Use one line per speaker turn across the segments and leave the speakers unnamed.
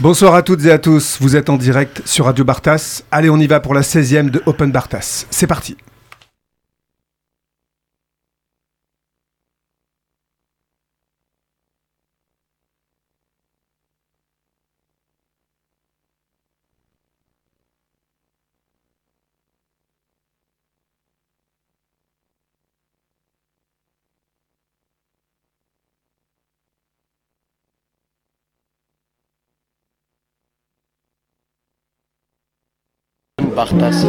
Bonsoir à toutes et à tous, vous êtes en direct sur Radio Bartas. Allez, on y va pour la 16e de Open Bartas. C'est parti.
Bartas.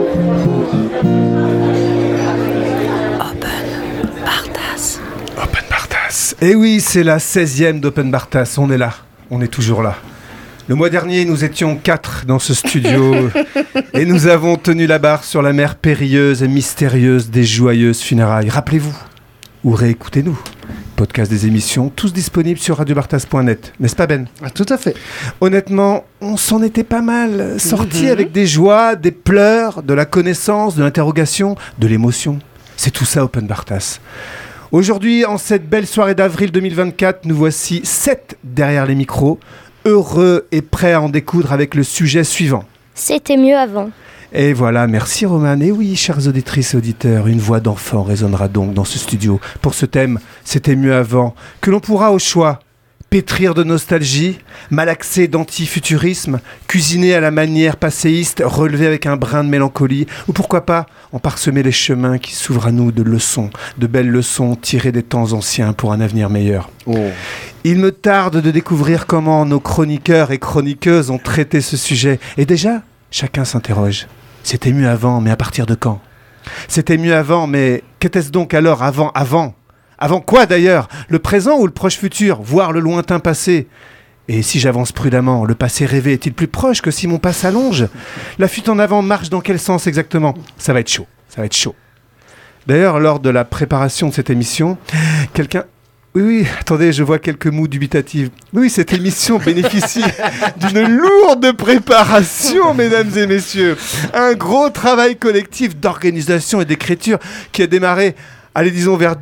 Open Bartas. Et oui, c'est la 16e d'Open Bartas. On est là. On est toujours là. Le mois dernier, nous étions 4 dans ce studio et nous avons tenu la barre sur la mer périlleuse et mystérieuse des joyeuses funérailles. Rappelez-vous, ou réécoutez-nous. Podcast des émissions, tous disponibles sur radiobartas.net. N'est-ce pas Ben ?
Tout à fait.
Honnêtement, on s'en était pas mal sortis avec des joies, des pleurs, de la connaissance, de l'interrogation, de l'émotion. C'est tout ça Open Bartas. Aujourd'hui, en cette belle soirée d'avril 2024, nous voici 7 derrière les micros, heureux et prêts à en découdre avec le sujet suivant.
C'était mieux avant.
Et voilà, merci Roman. Et oui, chères auditrices et auditeurs, une voix d'enfant résonnera donc dans ce studio pour ce thème « C'était mieux avant » que l'on pourra au choix pétrir de nostalgie, malaxer d'anti-futurisme, cuisiner à la manière passéiste, relever avec un brin de mélancolie, ou pourquoi pas en parsemer les chemins qui s'ouvrent à nous de leçons, de belles leçons tirées des temps anciens pour un avenir meilleur. Oh. Il me tarde de découvrir comment nos chroniqueurs et chroniqueuses ont traité ce sujet. Et déjà, chacun s'interroge. C'était mieux avant, mais à partir de quand ? C'était mieux avant, mais qu'était-ce donc alors avant ? Avant quoi d'ailleurs ? Le présent ou le proche futur, voire le lointain passé ? Et si j'avance prudemment, le passé rêvé est-il plus proche que si mon pas s'allonge ? La fuite en avant marche dans quel sens exactement ? Ça va être chaud. D'ailleurs, lors de la préparation de cette émission, quelqu'un... Oui, attendez, je vois quelques mots dubitatifs. Oui, cette émission bénéficie d'une lourde préparation, mesdames et messieurs. Un gros travail collectif d'organisation et d'écriture qui a démarré, allez, disons, vers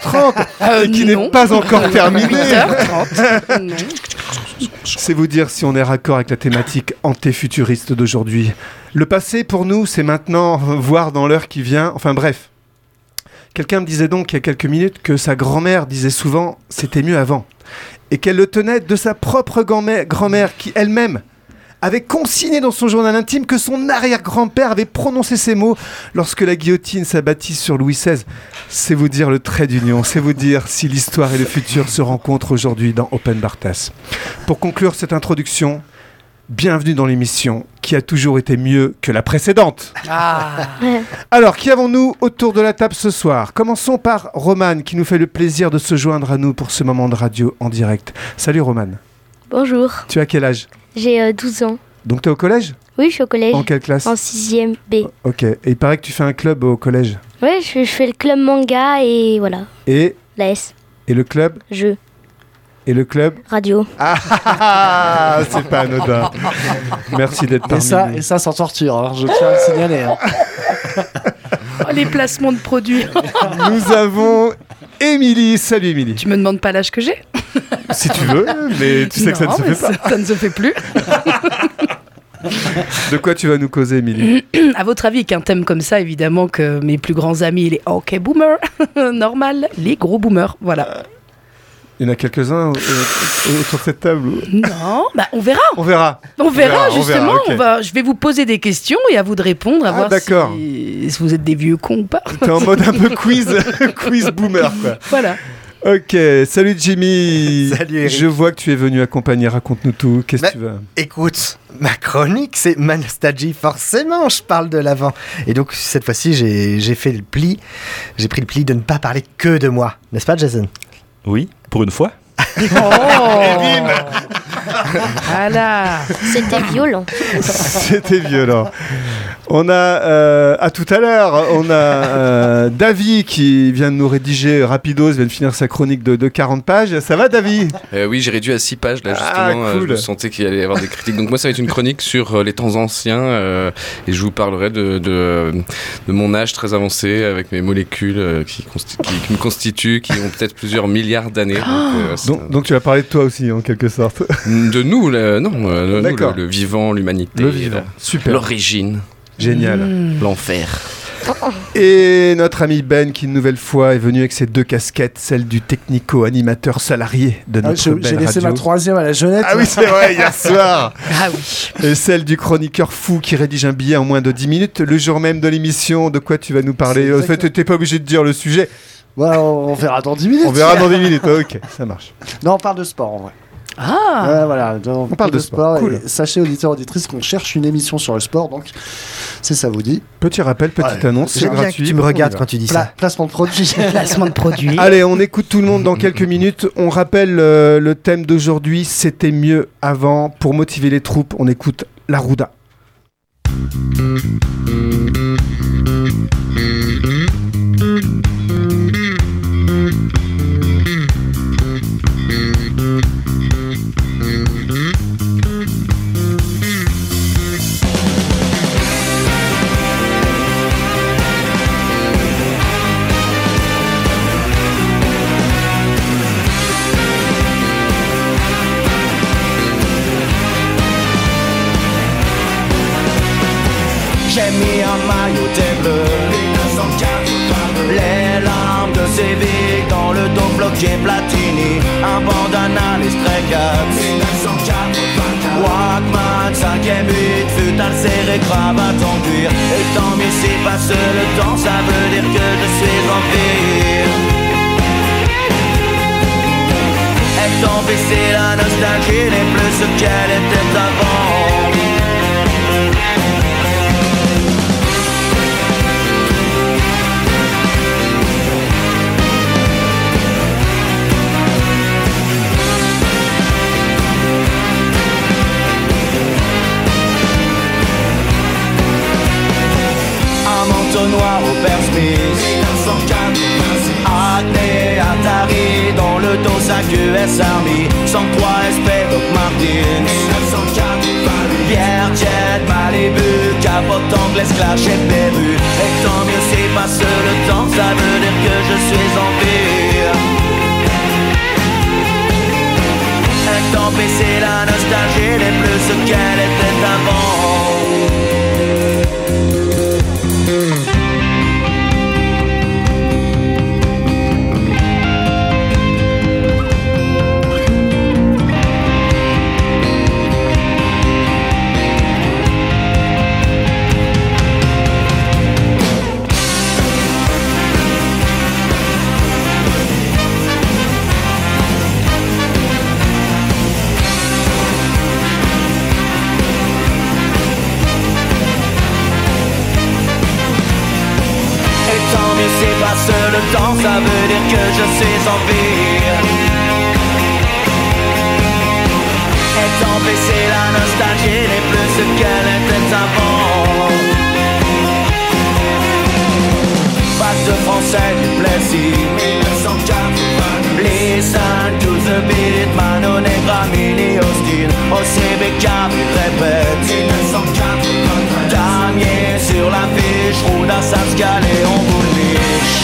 18h30 et qui n'est pas encore terminé.
8h30. Non.
C'est vous dire si on est raccord avec la thématique antéfuturiste d'aujourd'hui. Le passé, pour nous, c'est maintenant, voire dans l'heure qui vient. Enfin bref. Quelqu'un me disait donc il y a quelques minutes que sa grand-mère disait souvent « c'était mieux avant » et qu'elle le tenait de sa propre grand-mère qui elle-même avait consigné dans son journal intime que son arrière-grand-père avait prononcé ces mots lorsque la guillotine s'abattit sur Louis XVI. C'est vous dire le trait d'union, c'est vous dire si l'histoire et le futur se rencontrent aujourd'hui dans Open Bartas. Pour conclure cette introduction, bienvenue dans l'émission qui a toujours été mieux que la précédente. Alors, qui avons-nous autour de la table ce soir ? Commençons par Romane qui nous fait le plaisir de se joindre à nous pour ce moment de radio en direct. Salut Romane.
Bonjour.
Tu as quel âge ?
J'ai 12 ans.
Donc tu es au collège ?
Oui, je suis au collège.
En quelle classe ?
En 6e B.
Ok, et il paraît que tu fais un club au collège ?
Oui, je fais le club manga et voilà.
Et
la S.
Et le club ?
Jeu.
Et le club ?
Radio.
Ah, c'est pas anodin. Merci d'être parmi nous.
Et ça sans torture, hein, je tiens à le signaler. Hein.
Les placements de produits.
Nous avons Émilie. Salut Émilie.
Tu me demandes pas l'âge que j'ai ?
Si tu veux, mais tu sais que ça ne se fait pas.
Ça ne se fait plus.
De quoi tu vas nous causer, Émilie ?
À votre avis, qu'un thème comme ça, évidemment que mes plus grands amis, les OK boomers, normal, les gros boomers, voilà.
Il y en a quelques-uns autour de cette table.
Non, bah on verra.
On verra,
Justement.
Okay.
Je vais vous poser des questions et à vous de répondre, à voir si vous êtes des vieux cons ou pas.
T'es en mode un peu quiz boomer, quoi.
Voilà.
Ok, salut Jimmy.
Salut Eric.
Je vois que tu es venu accompagner, raconte-nous tout. Qu'est-ce que tu veux ?
Écoute, ma chronique, c'est ma nostalgie. Forcément, je parle de l'avant. Et donc, cette fois-ci, j'ai pris le pli de ne pas parler que de moi. N'est-ce pas, Jason ?
Oui, pour une fois.
Voilà.
C'était violent.
C'était violent. On a, à tout à l'heure, on a Davy qui vient de nous rédiger rapidos, vient de finir sa chronique de 40 pages. Ça va, Davy?
Oui, j'ai réduit à 6 pages, là, justement.
Cool.
Je sentais qu'il allait y avoir des critiques. Donc moi, ça va être une chronique sur les temps anciens et je vous parlerai de mon âge très avancé avec mes molécules qui me constituent, qui ont peut-être plusieurs milliards d'années.
Donc tu vas parler de toi aussi, en quelque sorte.
De nous, nous,
D'accord.
le vivant, l'humanité.
Le vivant. Super.
L'origine.
Génial.
L'enfer.
Et notre ami Ben qui une nouvelle fois est venu avec ses 2 casquettes, celle du technico-animateur salarié de notre belle
J'ai laissé
radio.
ma 3e à la Jeunette.
Ah oui, c'est vrai, hier soir.
Ah oui.
Et celle du chroniqueur fou qui rédige un billet en moins de 10 minutes le jour même de l'émission. De quoi tu vas nous parler?
C'est
En fait, t'es pas obligé de dire le sujet.
Ouais, on verra dans 10 minutes.
On verra dans 10 minutes. Ok, ça marche.
Non, on parle de sport en vrai.
Ah.
Ouais, voilà, on
parle de sport. Cool.
Et sachez, auditeurs, auditrices, qu'on cherche une émission sur le sport, donc c'est ça vous dit.
Petit rappel, petite annonce, c'est
J'aime bien
gratuit.
que tu me regardes quand tu dis ça.
Placement de produit.
Placement de produit.
Allez, on écoute tout le monde dans quelques minutes. On rappelle le thème d'aujourd'hui, c'était mieux avant. Pour motiver les troupes, on écoute La Rouda.
J'ai mis un mailloté bleu, les larmes de Séville dans le dos bloqué Platini, un bandana, les Stray Cats, Walkman, 5e but, futal serré, cravate en cuir. Et tant mieux si passe le temps, ça veut dire que je suis en vie. Et tant pis si la nostalgie n'est plus ce qu'elle était avant. Noir au Père Smith, Acné, Atari, dans le dos 5 US Army, 103 SP, Doc Martins, Pierre Jet, Malibu, capote anglaise, clash et Perru. Et tant mieux si passe le temps, ça veut dire que je suis en vie. Et tant pis si la nostalgie n'est plus ce qu'elle était avant. Le temps, ça veut dire que je suis en vie. Et tant pis si la nostalgie n'est plus ce qu'elle était avant. Bac de français du Plessis, 1980. Listen to the beat, Manon et Gramini, Austin, OCBK, il répète 1980. Damier sur l'affiche, Rouda, Sascal et on vous le niche.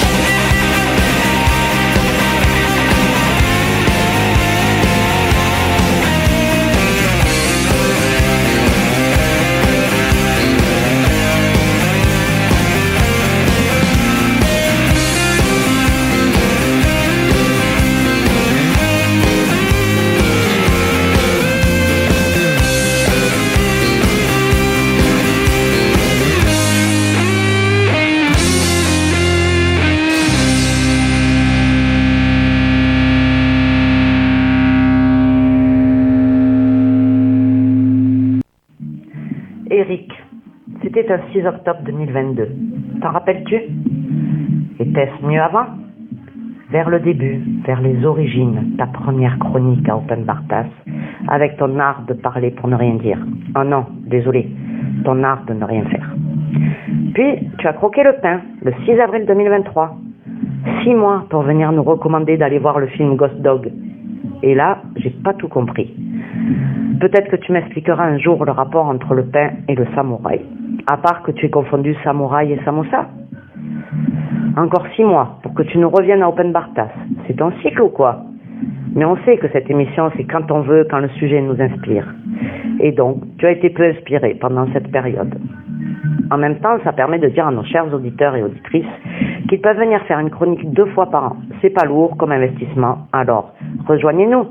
Eric, c'était un 6 octobre 2022. T'en rappelles-tu? Était-ce mieux avant? Vers le début, vers les origines, ta première chronique à Open Bar Tasse, avec ton art de parler pour ne rien dire. Oh non, désolé, ton art de ne rien faire. Puis, tu as croqué le pain, le 6 avril 2023. 6 mois pour venir nous recommander d'aller voir le film Ghost Dog. Et là, j'ai pas tout compris. Peut-être que tu m'expliqueras un jour le rapport entre le pain et le samouraï. À part que tu aies confondu samouraï et samosa. Encore 6 mois pour que tu nous reviennes à Open Bar Tasse. C'est ton cycle ou quoi? Mais on sait que cette émission, c'est quand on veut, quand le sujet nous inspire. Et donc, tu as été peu inspiré pendant cette période. En même temps, ça permet de dire à nos chers auditeurs et auditrices qu'ils peuvent venir faire une chronique 2 fois par an. C'est pas lourd comme investissement, alors rejoignez-nous.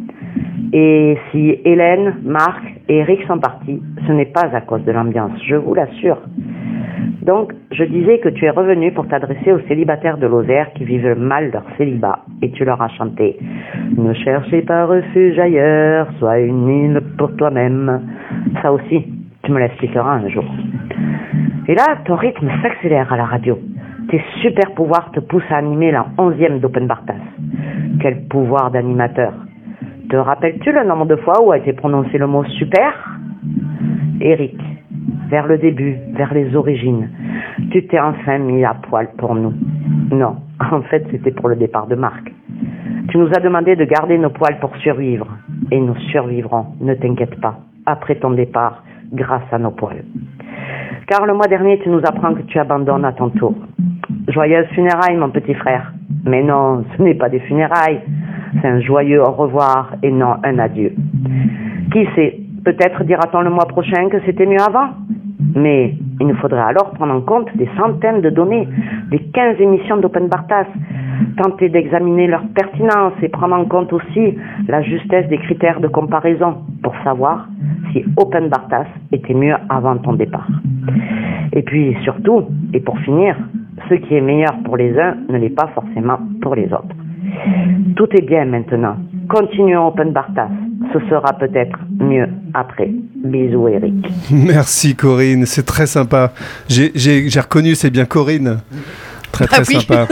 Et si Hélène, Marc et Eric sont partis, ce n'est pas à cause de l'ambiance, je vous l'assure. Donc, je disais que tu es revenu pour t'adresser aux célibataires de Lozère qui vivent mal leur célibat, et tu leur as chanté « Ne cherchez pas refuge ailleurs, sois une île pour toi-même ». Ça aussi, tu me l'expliqueras un jour. Et là, ton rythme s'accélère à la radio. Tes super pouvoirs te poussent à animer la 11e d'Open Bar Tasse. Quel pouvoir d'animateur! Te rappelles-tu le nombre de fois où a été prononcé le mot super? Eric, vers le début, vers les origines, tu t'es enfin mis à poil pour nous. Non, en fait, c'était pour le départ de Marc. Tu nous as demandé de garder nos poils pour survivre. Et nous survivrons, ne t'inquiète pas, après ton départ, grâce à nos poils. Car le mois dernier, tu nous apprends que tu abandonnes à ton tour. Joyeuses funérailles, mon petit frère. Mais non, ce n'est pas des funérailles. C'est un joyeux au revoir et non un adieu. Qui sait, peut-être dira-t-on le mois prochain que c'était mieux avant. Mais il nous faudrait alors prendre en compte des centaines de données, des 15 émissions d'Open Bar Tasse, tenter d'examiner leur pertinence et prendre en compte aussi la justesse des critères de comparaison pour savoir si Open Bar Tasse était mieux avant ton départ. Et puis surtout, et pour finir, ce qui est meilleur pour les uns ne l'est pas forcément pour les autres. Tout est bien maintenant. Continuons Open Bar Tasse. Ce sera peut-être mieux après. Bisous Eric.
Merci Corinne, c'est très sympa. J'ai reconnu, c'est bien Corinne. Très très sympa.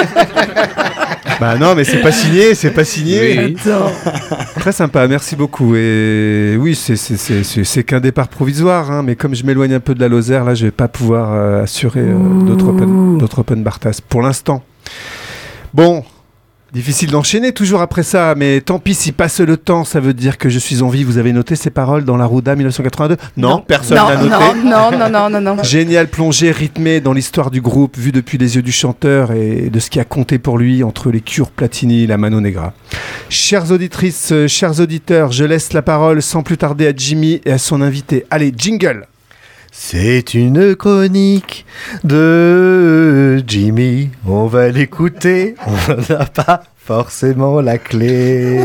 Bah non, mais c'est pas signé.
Oui.
Très sympa, merci beaucoup. Et oui, c'est qu'un départ provisoire, hein, mais comme je m'éloigne un peu de la Lozère, là, je vais pas pouvoir assurer d'autres Open Bar Tasse pour l'instant. Bon. Difficile d'enchaîner toujours après ça, mais tant pis si passe le temps, ça veut dire que je suis en vie. Vous avez noté ces paroles dans la Rouda 1982 ? Non, personne n'a noté.
Non.
Génial plongée rythmée dans l'histoire du groupe, vue depuis les yeux du chanteur et de ce qui a compté pour lui entre les Cure, Platini et la Mano Negra. Chères auditrices, chers auditeurs, je laisse la parole sans plus tarder à Jimmy et à son invité. Allez, jingle!
C'est une chronique de Jimmy, on va l'écouter, on n'a pas forcément la clé.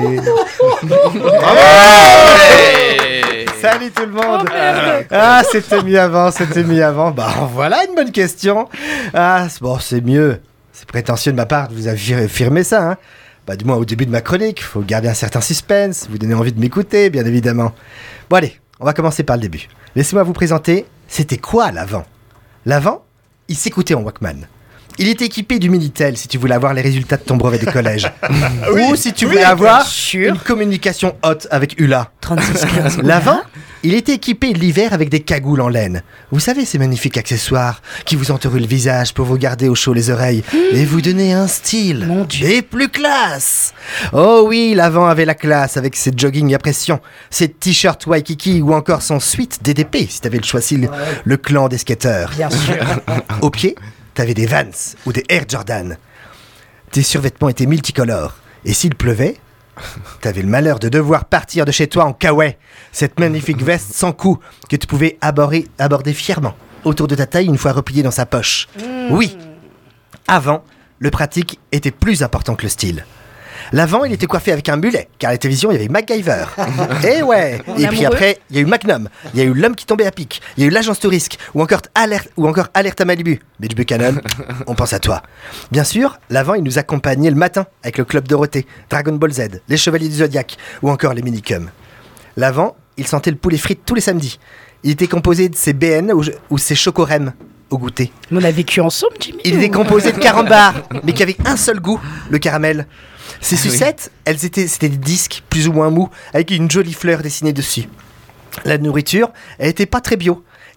Salut tout le monde. C'était mieux avant. Bah voilà une bonne question. Bon, c'est mieux. C'est prétentieux de ma part de vous affirmer ça, hein. Bah du moins au début de ma chronique, faut garder un certain suspense, vous donner envie de m'écouter, bien évidemment. Bon allez, on va commencer par le début. Laissez-moi vous présenter. C'était quoi l'avant ? L'avant, il s'écoutait en Walkman. Il était équipé du Minitel si tu voulais avoir les résultats de ton brevet des collèges. Ou si tu voulais avoir une communication haute avec Hula.
3615.
L'avant, il était équipé l'hiver avec des cagoules en laine. Vous savez ces magnifiques accessoires qui vous entourent le visage pour vous garder au chaud les oreilles et vous donner un style
Mon Dieu.
et plus classe. Oh oui, l'avant avait la classe avec ses jogging à pression, ses t-shirts Waikiki ou encore son suite DDP si t'avais le choix, le clan des skateurs.
Bien sûr.
Au pied, t'avais des Vans ou des Air Jordan. Tes survêtements étaient multicolores. Et s'il pleuvait, t'avais le malheur de devoir partir de chez toi en kawaii. Cette magnifique veste sans cou que tu pouvais aborder fièrement autour de ta taille une fois repliée dans sa poche. Oui, avant, le pratique était plus important que le style. L'avant, il était coiffé avec un mulet, car à la télévision, il y avait MacGyver. Et ouais. Et puis après, il y a eu Magnum, il y a eu L'homme qui tombait à pic, il y a eu l'agence Tourisque, ou encore Alerte à Malibu. Mitch Buchanan, on pense à toi. Bien sûr, l'avant, il nous accompagnait le matin avec le Club Dorothée, Dragon Ball Z, les Chevaliers du Zodiac, ou encore les Minicums. L'avant, il sentait le poulet frites tous les samedis. Il était composé de ses BN ou ses chocorèmes au goûter.
On a vécu ensemble, Jimmy.
Il était composé de carambars, mais qui avait un seul goût, le caramel. Ces sucettes, c'était des disques plus ou moins mous, avec une jolie fleur dessinée dessus. La nourriture, elle était pas très bio.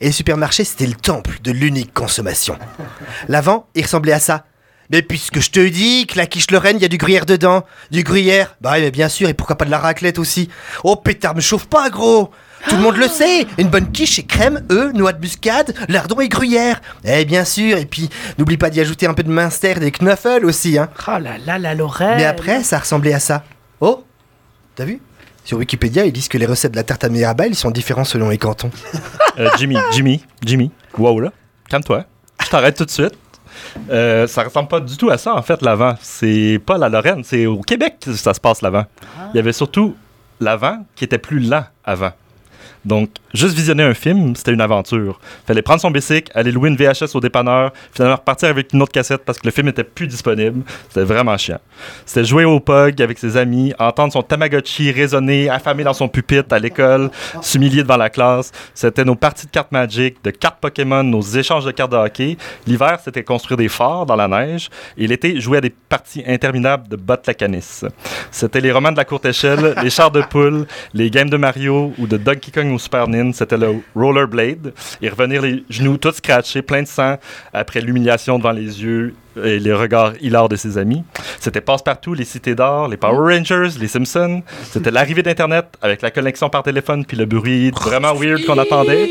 Et le supermarché, c'était le temple de l'unique consommation. L'avant, il ressemblait à ça. Mais puisque je te dis que la quiche Lorraine, il y a du gruyère dedans. Du gruyère? Bah oui, mais bien sûr, et pourquoi pas de la raclette aussi? Oh pétard, me chauffe pas, gros! Tout le monde le sait. Une bonne quiche, c'est crème, œufs, noix de muscade, lardon et gruyère. Eh bien sûr, et puis n'oublie pas d'y ajouter un peu de minster et des knuffles aussi, hein.
Oh là là, la Lorraine.
Mais après, ça ressemblait à ça. Oh, t'as vu? Sur Wikipédia, ils disent que les recettes de la tarte à Mirabelle sont différentes selon les cantons.
Jimmy. Wow, là. Calme-toi. Je t'arrête tout de suite. Ça ressemble pas du tout à ça, en fait, l'avant. C'est pas la Lorraine, c'est au Québec que ça se passe, l'avant. Il y avait surtout l'avant qui était plus lent avant. Donc, juste visionner un film, c'était une aventure. Fallait prendre son bicycle, aller louer une VHS au dépanneur, finalement repartir avec une autre cassette parce que le film était plus disponible. C'était vraiment chiant. C'était jouer au POG avec ses amis, entendre son Tamagotchi résonner, affamé dans son pupitre à l'école, s'humilier devant la classe. C'était nos parties de cartes Magic, de cartes Pokémon, nos échanges de cartes de hockey. L'hiver, c'était construire des forts dans la neige. Et l'été, jouer à des parties interminables de bottes la canisse. C'était les romans de la courte échelle, les chars de poule, les games de Mario ou de Donkey Kong au Super NIN, c'était le rollerblade et revenir les genoux tout scratchés, plein de sang après l'humiliation devant les yeux et les regards hilars de ses amis. C'était Passe-Partout, les Cités d'Or, les Power Rangers, les Simpsons. C'était l'arrivée d'Internet avec la connexion par téléphone puis le bruit vraiment weird qu'on attendait.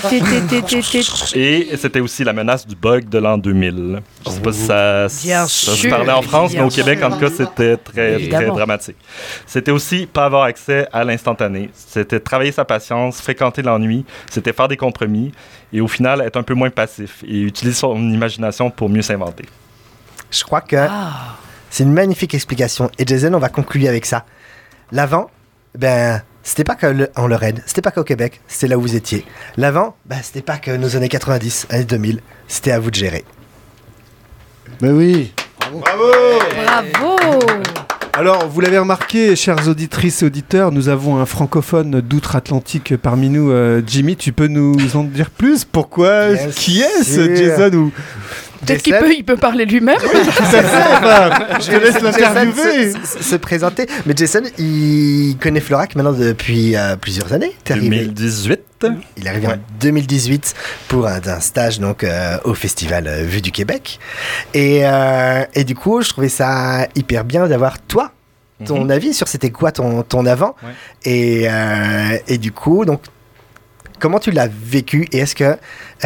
Et c'était aussi la menace du bug de l'an 2000. Je sais pas si ça se parlait en France, mais au Québec, en tout cas, c'était très dramatique. C'était aussi pas avoir accès à l'instantané. C'était travailler sa patience, fréquenter l'ennui. C'était faire des compromis et au final, être un peu moins passif et utiliser son imagination pour mieux s'inventer.
Je crois que c'est une magnifique explication. Et Jason, on va conclure avec ça. L'avant, c'était pas qu'en Lorraine, c'était pas qu'au Québec, c'était là où vous étiez. L'avant, c'était pas que nos années 90, années 2000, c'était à vous de gérer.
Mais oui.
Bravo.
Alors, vous l'avez remarqué, chères auditrices et auditeurs, nous avons un francophone d'outre-Atlantique parmi nous. Jimmy, tu peux nous en dire plus? Pourquoi? Qui est-ce, Jason ou...
Peut-être qu'il peut parler lui-même.
Je te laisse l'interviewer.
Se présenter. Mais Jason, il connaît Florac maintenant depuis plusieurs années.
2018.
Il est arrivé en 2018 pour un stage donc, au festival Vue du Québec. Et du coup, je trouvais ça hyper bien d'avoir toi, ton avis sur c'était quoi ton avant. Ouais. Et du coup, donc, comment tu l'as vécu? Et est-ce que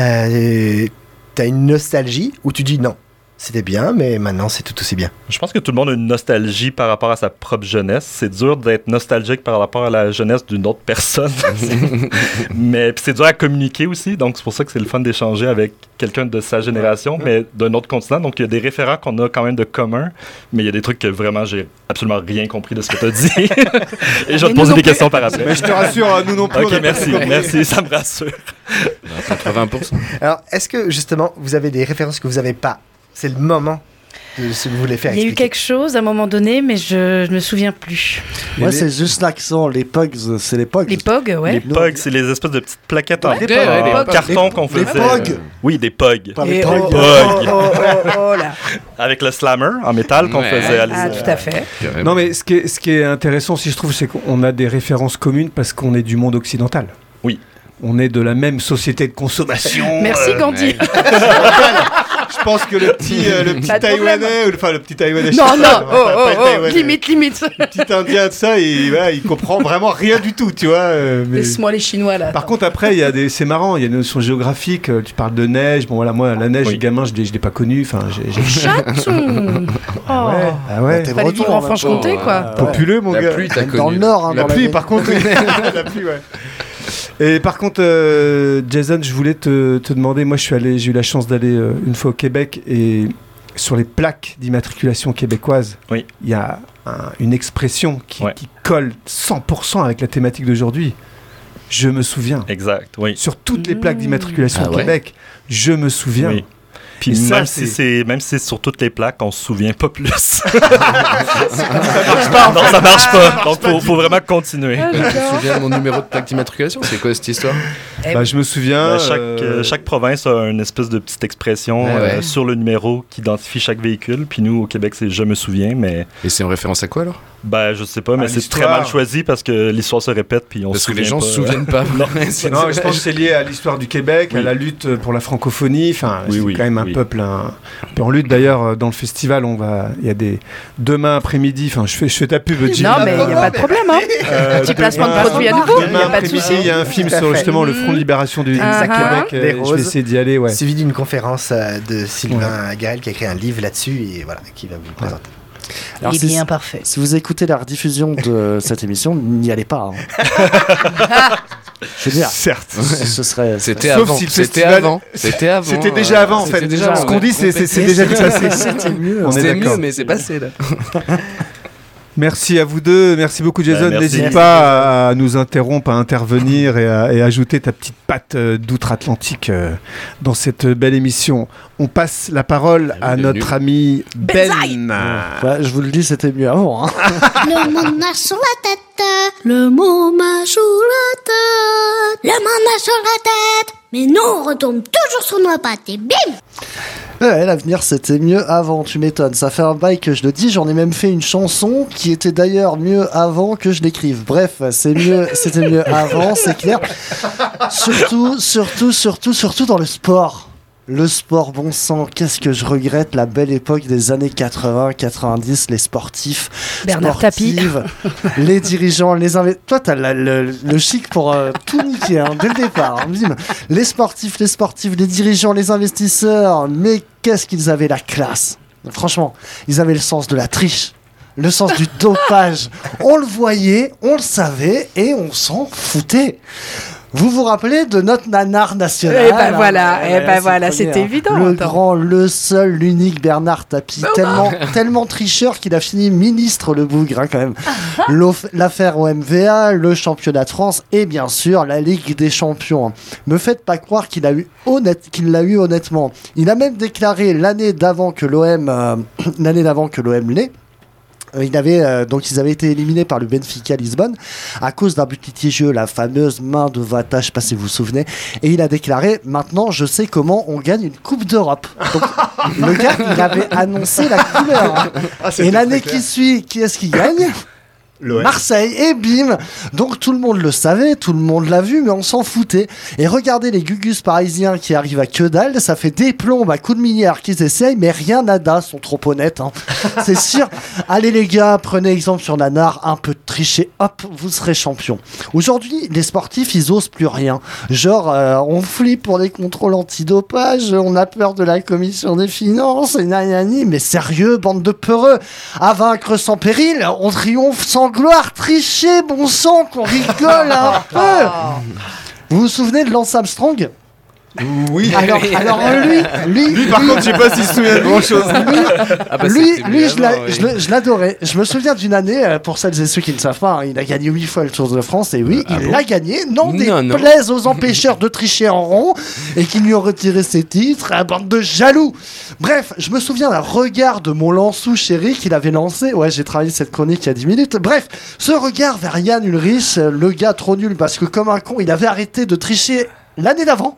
t'as une nostalgie où tu dis non, c'était bien, mais maintenant c'est tout aussi bien?
Je pense que tout le monde a une nostalgie par rapport à sa propre jeunesse. C'est dur d'être nostalgique par rapport à la jeunesse d'une autre personne. Mais puis c'est dur à communiquer aussi, donc c'est pour ça que c'est le fun d'échanger avec quelqu'un de sa génération, mais d'un autre continent. Donc il y a des référents qu'on a quand même de commun, mais il y a des trucs que vraiment j'ai absolument rien compris de ce que tu as dit. Et je vais te poser des questions par après.
Mais je te rassure, nous non plus.
Ok, merci, ça me rassure.
80%.
Alors, est-ce que justement vous avez des références que vous n'avez pas? C'est le moment de ce que vous voulez faire.
Il y a eu quelque chose à un moment donné, mais je ne me souviens plus.
Moi, c'est juste l'accent. Les Pogs, c'est les Pogs.
Les Pogs, ouais.
Les Pogs, c'est les espèces de petites plaquettes en
Pogs.
carton qu'on faisait.
Les Pogs.
Oui, des Pogs.
Pas les Pogs.
Oh là.
Avec le slammer en métal qu'on faisait à
Ah, tout à fait.
Non, mais ce qui est intéressant, si je trouve, c'est qu'on a des références communes parce qu'on est du monde occidental.
Oui.
On est de la même société de consommation.
Merci, Gandhi.
Je pense que le petit Taïwanais, enfin le petit Taïwanais.
Non, limite.
Le petit Indien de ça, il comprend vraiment rien du tout, tu vois. Mais...
Laisse-moi les Chinois là.
Par contre, après, c'est marrant, il y a une notion géographique. Tu parles de neige. Bon, voilà, moi, la neige, gamin, je l'ai pas connue. Enfin,
Chaton.
Ah ouais.
Fallait vivre en Franche-Comté, quoi.
Populeux, mon gars.
La pluie, t'as connu.
Dans le Nord, hein,
La pluie, par contre. La pluie, ouais. Et par contre, Jason, je voulais te demander, moi j'ai eu la chance d'aller une fois au Québec et sur les plaques d'immatriculation québécoise, il y a une expression qui colle 100% avec la thématique d'aujourd'hui. Je me souviens.
Exact, oui.
Sur toutes les plaques d'immatriculation au Québec, je me souviens.
Oui. Puis même si c'est sur toutes les plaques, on se souvient pas plus. Ça
marche pas.
Non, ça marche pas. Donc faut vraiment continuer.
Je me souviens de mon numéro de plaque d'immatriculation. C'est quoi cette histoire?
Je me souviens.
Chaque province a une espèce de petite expression sur le numéro qui identifie chaque véhicule. Puis nous, au Québec, c'est « je me souviens », mais...
Et c'est en référence à quoi, alors?
Je sais pas, mais c'est très mal choisi parce que l'histoire se répète, puis on se souvient pas.
Parce que les gens se souviennent pas.
Non, je pense que c'est lié à l'histoire du Québec, à la lutte pour la francophonie. Enfin, c'est quand même un peuple un peu en lutte. D'ailleurs, dans le festival, il y a demain après-midi. Enfin, je fais ta pub, Jimmy.
Non, mais il n'y a pas de problème. Petit placement de produit à nouveau. Il n'y a pas de souci.
Il y a un film sur justement le Front de Libération du Québec. Je vais essayer d'y aller.
Suivi d'une conférence de Sylvain Gaël qui a écrit un livre là-dessus et voilà, qui va vous le présenter.
Alors, il est bien parfait.
Si vous écoutez la rediffusion de cette émission, n'y allez pas. Je veux dire,
certes,
ce serait.
C'était avant.
C'était déjà avant, en fait. Ce qu'on dit, c'est déjà passé.
C'était mieux.
C'était mieux, mais c'est passé là.
Merci à vous deux, merci beaucoup Jason. N'hésite pas à nous interrompre, à intervenir et ajouter ta petite patte d'outre-Atlantique dans cette belle émission. On passe la parole à notre ami Ben.
Je vous le dis, c'était mieux avant.
Le monde marche sur la tête, le monde marche sur la tête, le monde marche sur la tête, mais nous on retombe toujours sur nos pattes et bim.
Ouais, l'avenir c'était mieux avant, tu m'étonnes. Ça fait un bail que je le dis, j'en ai même fait une chanson qui était d'ailleurs mieux avant que je l'écrive. Bref, c'était mieux avant, c'est clair. Surtout dans le sport. Le sport, bon sang, qu'est-ce que je regrette la belle époque des années 80, 90, les sportifs,
Bernard Tapie,
les dirigeants, toi t'as le chic pour tout niquer dès le départ. Les sportifs, les dirigeants, les investisseurs, mais qu'est-ce qu'ils avaient la classe. Franchement, ils avaient le sens de la triche, le sens du dopage. On le voyait, on le savait et on s'en foutait. Vous vous rappelez de notre nanar national?
Voilà, c'était évident.
Le grand, le seul, l'unique Bernard Tapie. Tellement tricheur qu'il a fini ministre, le bougre, quand même. L'affaire OMVA, le championnat de France et bien sûr la Ligue des Champions. Me faites pas croire qu'il l'a eu honnêtement. Il a même déclaré l'année d'avant que l'OM l'ait. Ils avaient été éliminés par le Benfica Lisbonne à cause d'un but litigieux, la fameuse main de Vata, je sais pas si vous vous souvenez. Et il a déclaré, maintenant je sais comment on gagne une Coupe d'Europe. Donc, le gars, il avait annoncé la couleur. Et l'année qui suit, qui est-ce qui gagne ? Marseille, et bim. Donc tout le monde le savait, tout le monde l'a vu, mais on s'en foutait. Et regardez les gugus parisiens qui arrivent à que dalle, ça fait des plombes à coups de milliards qu'ils essayent, mais rien nada, sont trop honnêtes. C'est sûr. Allez les gars, prenez exemple sur Nanar, un peu de tricher, hop, vous serez champion. Aujourd'hui, les sportifs, ils osent plus rien. Genre, on flippe pour les contrôles antidopage, on a peur de la commission des finances, et nanani, mais sérieux, bande de peureux. À vaincre sans péril, on triomphe sans gloire, tricher, bon sang, qu'on rigole un peu. Vous vous souvenez de Lance Armstrong ?
Oui.
Alors lui,
par contre, je sais pas s'il se souvient de grand chose.
Lui, je l'adorais. Je me souviens d'une année, pour celles et ceux qui ne savent pas, il a gagné 8 fois le Tour de France, et oui, il l'a gagné. Non, déplaise aux empêcheurs de tricher en rond, et qui lui ont retiré ses titres, à bande de jaloux. Bref, je me souviens d'un regard de mon Lansou chéri qu'il avait lancé. Ouais, j'ai travaillé cette chronique il y a 10 minutes. Bref, ce regard vers Yann Ulrich, le gars trop nul, parce que comme un con, il avait arrêté de tricher l'année d'avant.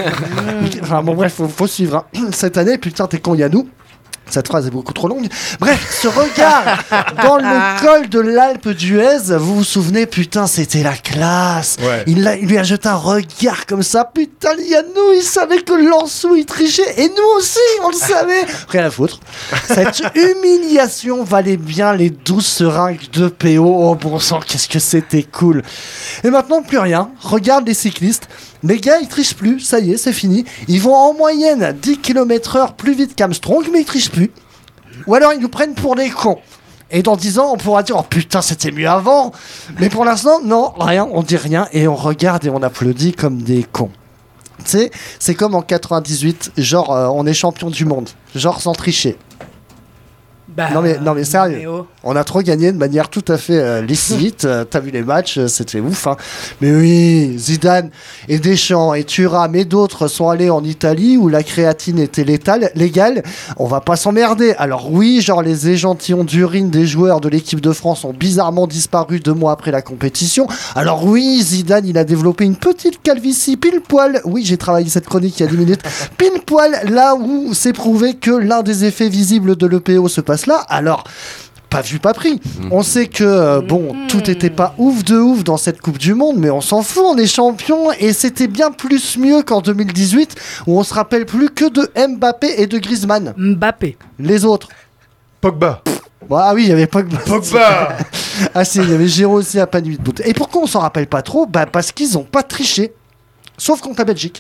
Enfin bon, bref, faut suivre. Cette année, putain, t'es con, Yannou. Cette phrase est beaucoup trop longue. Bref, ce regard dans le col de l'Alpe d'Huez, vous vous souvenez, putain, c'était la classe. Ouais. Il lui a jeté un regard comme ça. Putain, Yannou, il savait que Lansou, il trichait. Et nous aussi, on le savait. Rien à foutre. Cette humiliation valait bien les 12 seringues de PO. Oh bon sang, qu'est-ce que c'était cool. Et maintenant, plus rien. Regarde les cyclistes. Les gars, ils trichent plus, ça y est, c'est fini. Ils vont en moyenne 10 km/h plus vite qu'Armstrong, mais ils trichent plus. Ou alors ils nous prennent pour des cons. Et dans 10 ans, on pourra dire « Oh putain, c'était mieux avant !» Mais pour l'instant, non, rien, on dit rien, et on regarde et on applaudit comme des cons. Tu sais, c'est comme en 98, genre on est champion du monde, genre sans tricher. Non mais sérieux,
mais oh.
on a trop gagné de manière tout à fait licite. T'as vu les matchs, c'était ouf. Hein. Mais oui, Zidane et Deschamps et Thuram et d'autres sont allés en Italie où la créatine était légale. On va pas s'emmerder. Alors oui, genre les échantillons d'urine des joueurs de l'équipe de France ont bizarrement disparu 2 mois après la compétition. Alors oui, Zidane, il a développé une petite calvitie pile poil. Oui, j'ai travaillé cette chronique il y a 10 minutes. Pile poil là où c'est prouvé que l'un des effets visibles de l'EPO se passe là. Alors, pas vu, pas pris. On sait que, tout n'était pas ouf dans cette Coupe du Monde, mais on s'en fout, on est champion et c'était bien plus mieux qu'en 2018 où on se rappelle plus que de Mbappé et de Griezmann.
Mbappé.
Les autres.
Pogba.
Ah oui, il y avait Pogba.
Ah
si, il y avait Giroud aussi à pas nuit de doute. Et pourquoi on s'en rappelle pas trop ? Parce qu'ils ont pas triché. Sauf contre la Belgique.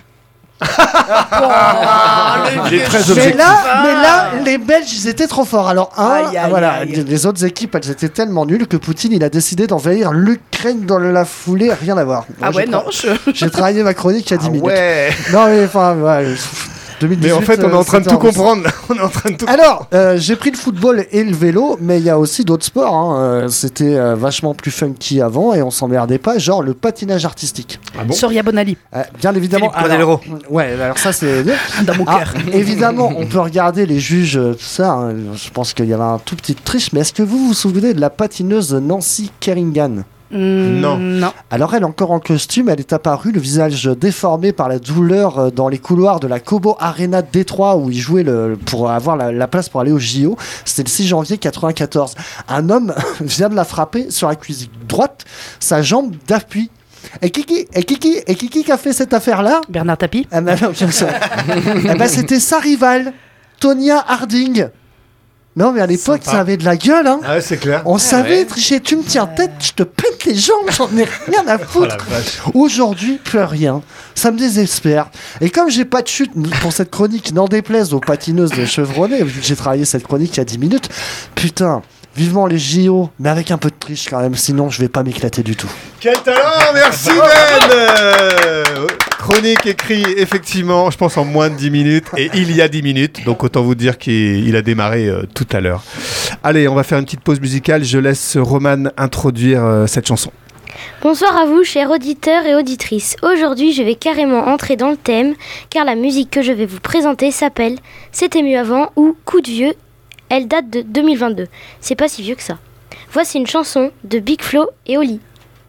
Il est très objectif.
Mais là, les Belges, ils étaient trop forts. Alors, les autres équipes, elles étaient tellement nulles que Poutine, il a décidé d'envahir l'Ukraine dans la foulée. Rien à voir. J'ai travaillé ma chronique il y a 10 minutes.
Ouais.
Non, mais enfin, 2018,
mais en fait, on est en train de tout comprendre.
Alors, j'ai pris le football et le vélo, mais il y a aussi d'autres sports. Hein. C'était vachement plus funky avant et on s'emmerdait pas, genre le patinage artistique.
Ah bon ? Soria Bonali.
Bien évidemment. Alors ça c'est
dans mon cœur.
Évidemment, on peut regarder les juges, tout ça. Hein. Je pense qu'il y avait un tout petit triche, mais est-ce que vous vous souvenez de la patineuse Nancy Kerrigan ?
Non.
Alors elle, encore en costume, elle est apparue, le visage déformé par la douleur dans les couloirs de la Cobo Arena de Détroit où il jouait pour avoir la place pour aller au JO. C'était le 6 janvier 94. Un homme vient de la frapper sur la cuisse droite, sa jambe d'appui. Et Kiki qui a fait cette affaire-là ?
Bernard Tapie.
C'était sa rivale, Tonya Harding. Non, mais à l'époque, ça avait de la gueule, hein.
Ah ouais, c'est clair.
On savait tricher. Tu me tiens tête, je te pète les jambes, j'en ai rien à foutre. Aujourd'hui, plus rien. Ça me désespère. Et comme j'ai pas de chute pour cette chronique, n'en déplaise aux patineuses de chevronnés, vu que j'ai travaillé cette chronique il y a 10 minutes, putain, vivement les JO, mais avec un peu de triche quand même, sinon je vais pas m'éclater du tout.
Quel talent, merci Ben. Chronique écrit effectivement, je pense en moins de 10 minutes, et il y a 10 minutes, donc autant vous dire qu'il a démarré tout à l'heure. Allez, on va faire une petite pause musicale, je laisse Romane introduire cette chanson.
Bonsoir à vous, chers auditeurs et auditrices. Aujourd'hui, je vais carrément entrer dans le thème, car la musique que je vais vous présenter s'appelle « C'était mieux avant » ou « Coup de vieux ». Elle date de 2022. C'est pas si vieux que ça. Voici une chanson de Big Flo et Oli.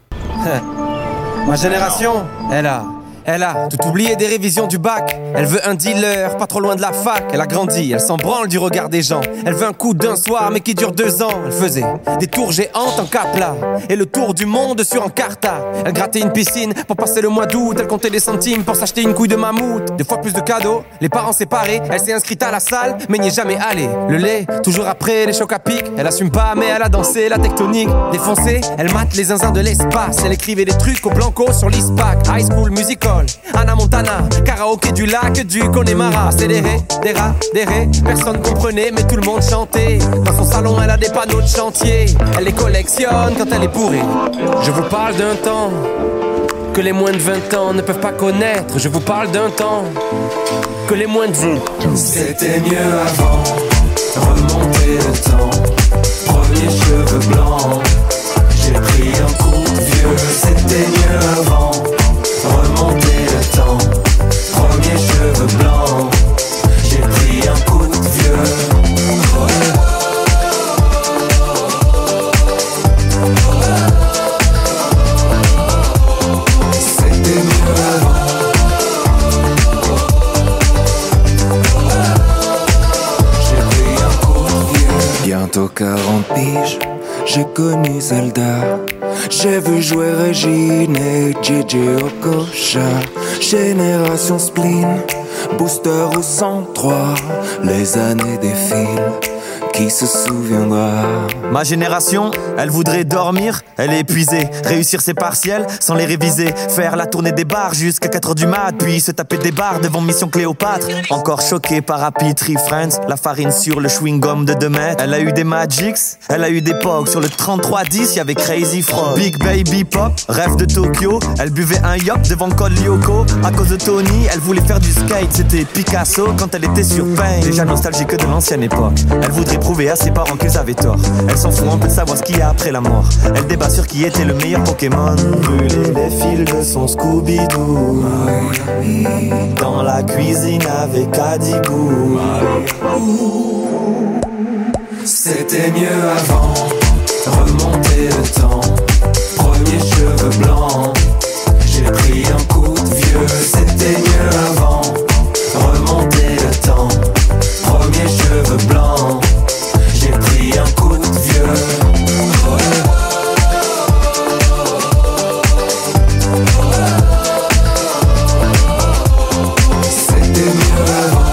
Ma génération, elle a tout oublié des révisions du bac. Elle veut un dealer, pas trop loin de la fac. Elle a grandi, elle s'en branle du regard des gens. Elle veut un coup d'un soir, mais qui dure 2 ans. Elle faisait des tours géantes en 4 plats et le tour du monde sur Encarta. Elle grattait une piscine pour passer le mois d'août. Elle comptait des centimes pour s'acheter une couille de mammouth. 2 fois plus de cadeaux, les parents séparés. Elle s'est inscrite à la salle, mais n'y est jamais allée. Le lait, toujours après les chocs à pic. Elle assume pas, mais elle a dansé la tectonique. Défoncée, elle mate les zinzins de l'espace. Elle écrivait des trucs au blanco sur l'ISPAC. High School Musical, Anna Montana, karaoké du lac du Connemara. C'est des ré, personne comprenait mais tout le monde chantait. Dans son salon elle a des panneaux de chantier. Elle les collectionne quand elle est bourrée. Je vous parle d'un temps que les moins de 20 ans ne peuvent pas connaître. Je vous parle d'un temps que les moins de 20 ans.
C'était mieux avant, remonter le temps. Premier cheveux blancs, j'ai pris un coup de vieux. C'était mieux avant, remonter le temps. Premier cheveux blancs, j'ai pris un coup de vieux. C'était mieux avant. J'ai pris un coup de vieux.
Bientôt 40 piges, j'ai connu Zelda. J'ai vu jouer Régine et JJ Okocha. Génération spleen, booster au 103. Les années défilent, qui se souviendra?
Ma génération, elle voudrait dormir, elle est épuisée. Réussir ses partiels sans les réviser. Faire la tournée des bars jusqu'à 4h du mat. Puis se taper des bars devant Mission Cléopâtre. Encore choqué par Happy Tree Friends. La farine sur le chewing-gum de 2 mètres. Elle a eu des Magics, elle a eu des Pogs. Sur le 3310, y'avait Crazy Frog. Big Baby Pop, rêve de Tokyo. Elle buvait un yop devant Code Lyoko. À cause de Tony, elle voulait faire du skate. C'était Picasso quand elle était sur Pain. Déjà nostalgique de l'ancienne époque. Elle voudrait prouver à ses parents qu'ils avaient tort. Elle s'en fout un peu de savoir ce qu'il y a après la mort. Elle débat sur qui était le meilleur Pokémon. Brûler les fils de son Scooby-Doo. Dans la cuisine avec Adibou.
C'était mieux avant, remonter le temps. Premier cheveux blancs, j'ai pris un coup de vieux. C'était mieux avant, remonter le temps. Premier cheveux blancs, j'ai pris un coup de vieux. C'était mieux avant.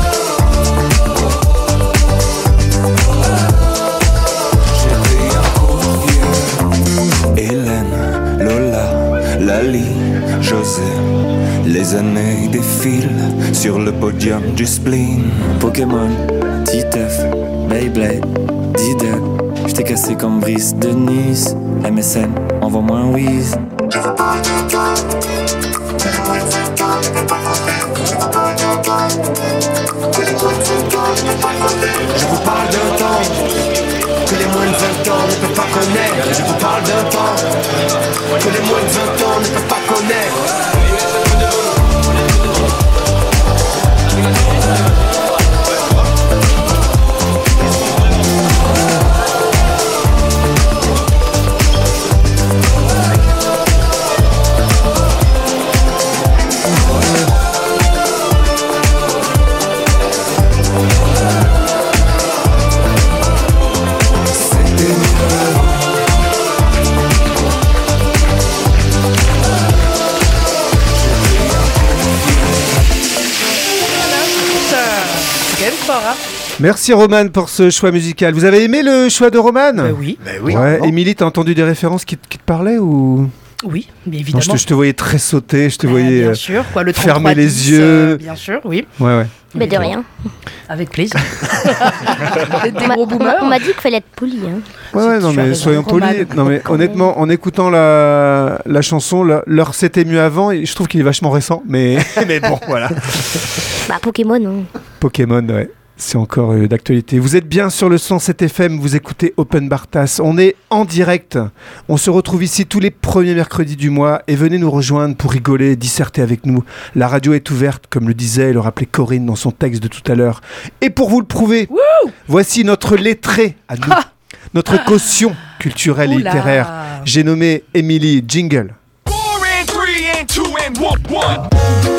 J'ai pris un coup de vieux. Hélène, Lola, Lali, José. Les années défilent sur le podium du spleen.
Pokémon, Titeuf, Beyblade, Diddle. J't'ai cassé comme Brice de Nice. MSN, envoie-moi un whiz.
Je vous parle d'un temps que les moins de 20 ans ne peuvent pas connaître. Je vous parle d'un temps que les moins de 20 ans ne peuvent pas connaître.
Merci Roman pour ce choix musical. Vous avez aimé le choix de Roman ?
Oui.
Ouais. Émilie, t'as entendu des références qui te parlaient ou ?
Oui, bien évidemment.
Non, je te voyais très sauter, je te voyais
bien sûr, quoi, le
fermer
33-10,
les yeux.
Bien sûr, oui.
Ouais.
Mais de rien.
Avec plaisir. Des gros boomers.
On m'a dit qu'il fallait être poli. Hein.
Ouais, non mais soyons polis. Non mais honnêtement, en écoutant la chanson, leur c'était mieux avant, et je trouve qu'il est vachement récent, mais bon, voilà.
Bah Pokémon, non.
Pokémon, ouais. C'est encore d'actualité. Vous êtes bien sur le 107 FM, vous écoutez Open Bar Tasse. On est en direct. On se retrouve ici tous les premiers mercredis du mois et venez nous rejoindre pour rigoler, disserter avec nous. La radio est ouverte, comme le disait et le rappelait Corinne dans son texte de tout à l'heure. Et pour vous le prouver, voici notre lettré à nous, notre caution culturelle et littéraire. J'ai nommé Émilie Jingle.
4 and 3 and 2 and 1.